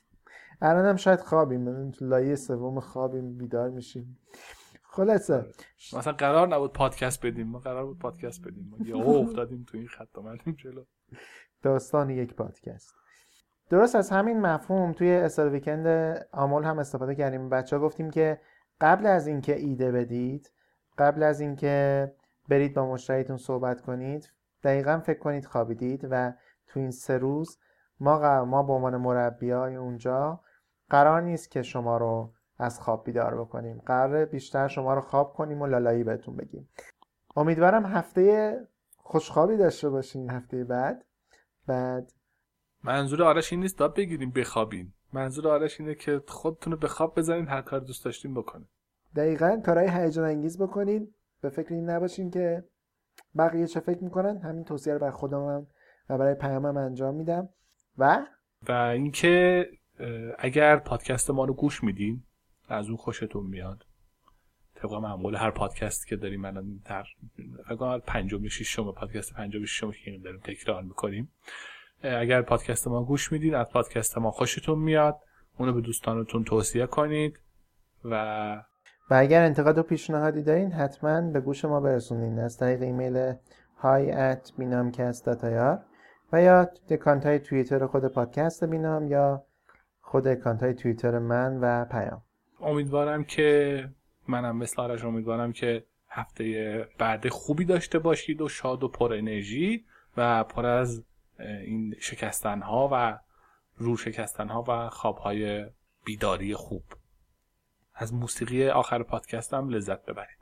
B: الانم شاید خوابیم، لایه سوم خوابیم بیدار میشیم. خلاصه
C: مثلا قرار نبود پادکست بدیم، ما قرار بود پادکست بدیم، یه افتادیم تو این خط اومدیم جلو.
B: داستان یک پادکست. درست از همین مفهوم توی استاد ویکند آمل هم استفاده کردیم. بچه‌ها گفتیم که قبل از اینکه ایده بدید، قبل از اینکه برید با مشتریتون صحبت کنید، دقیقاً فکر کنید خوابیدید و تو این 3 روز ما به عنوان مربیای اونجا قرار نیست که شما رو از خواب بیدار بکنیم، قراره بیشتر شما رو خواب کنیم و لالایی بهتون بگیم. امیدوارم هفته خوشخوابی داشته باشین هفته بعد
C: منظور آرش این نیست داد بگیریم بخوابین. منظور آرش اینه که خودتون رو به خواب بزنین، هر کار دوست داشتین بکنین.
B: دقیقاً کارهای هیجان انگیز بکنین، به فکر این نباشین که بقیه چه فکر میکنن. همین توصیه رو برای خودم و برای پیامم انجام میدم. و
C: اینکه اگر پادکست ما رو گوش میدین، از اون خوشتون میاد، طبق معمول هر پادکستی که داریم الان فکر کنم 5-6 پادکست 5-6 که داریم تکرار میکنیم، اگر پادکست ما گوش میدین، از پادکست ما خوشتون میاد، اونو به دوستانتون توصیه کنید و
B: اگر انتقاد و پیشنهادی دارین حتما به گوش ما برسونین از طریق ایمیل hi@binamcast.ir و یا اکانت‌های توییتر خود پادکست بینام یا خود اکانت‌های توییتر من و پیام.
C: امیدوارم که منم مثل آرش امیدوارم که هفته بعد خوبی داشته باشید و شاد و پر انرژی و پر از این شکستن‌ها و شکستن‌ها و خواب‌های بیداری خوب. از موسیقی آخر پادکستم لذت ببرید.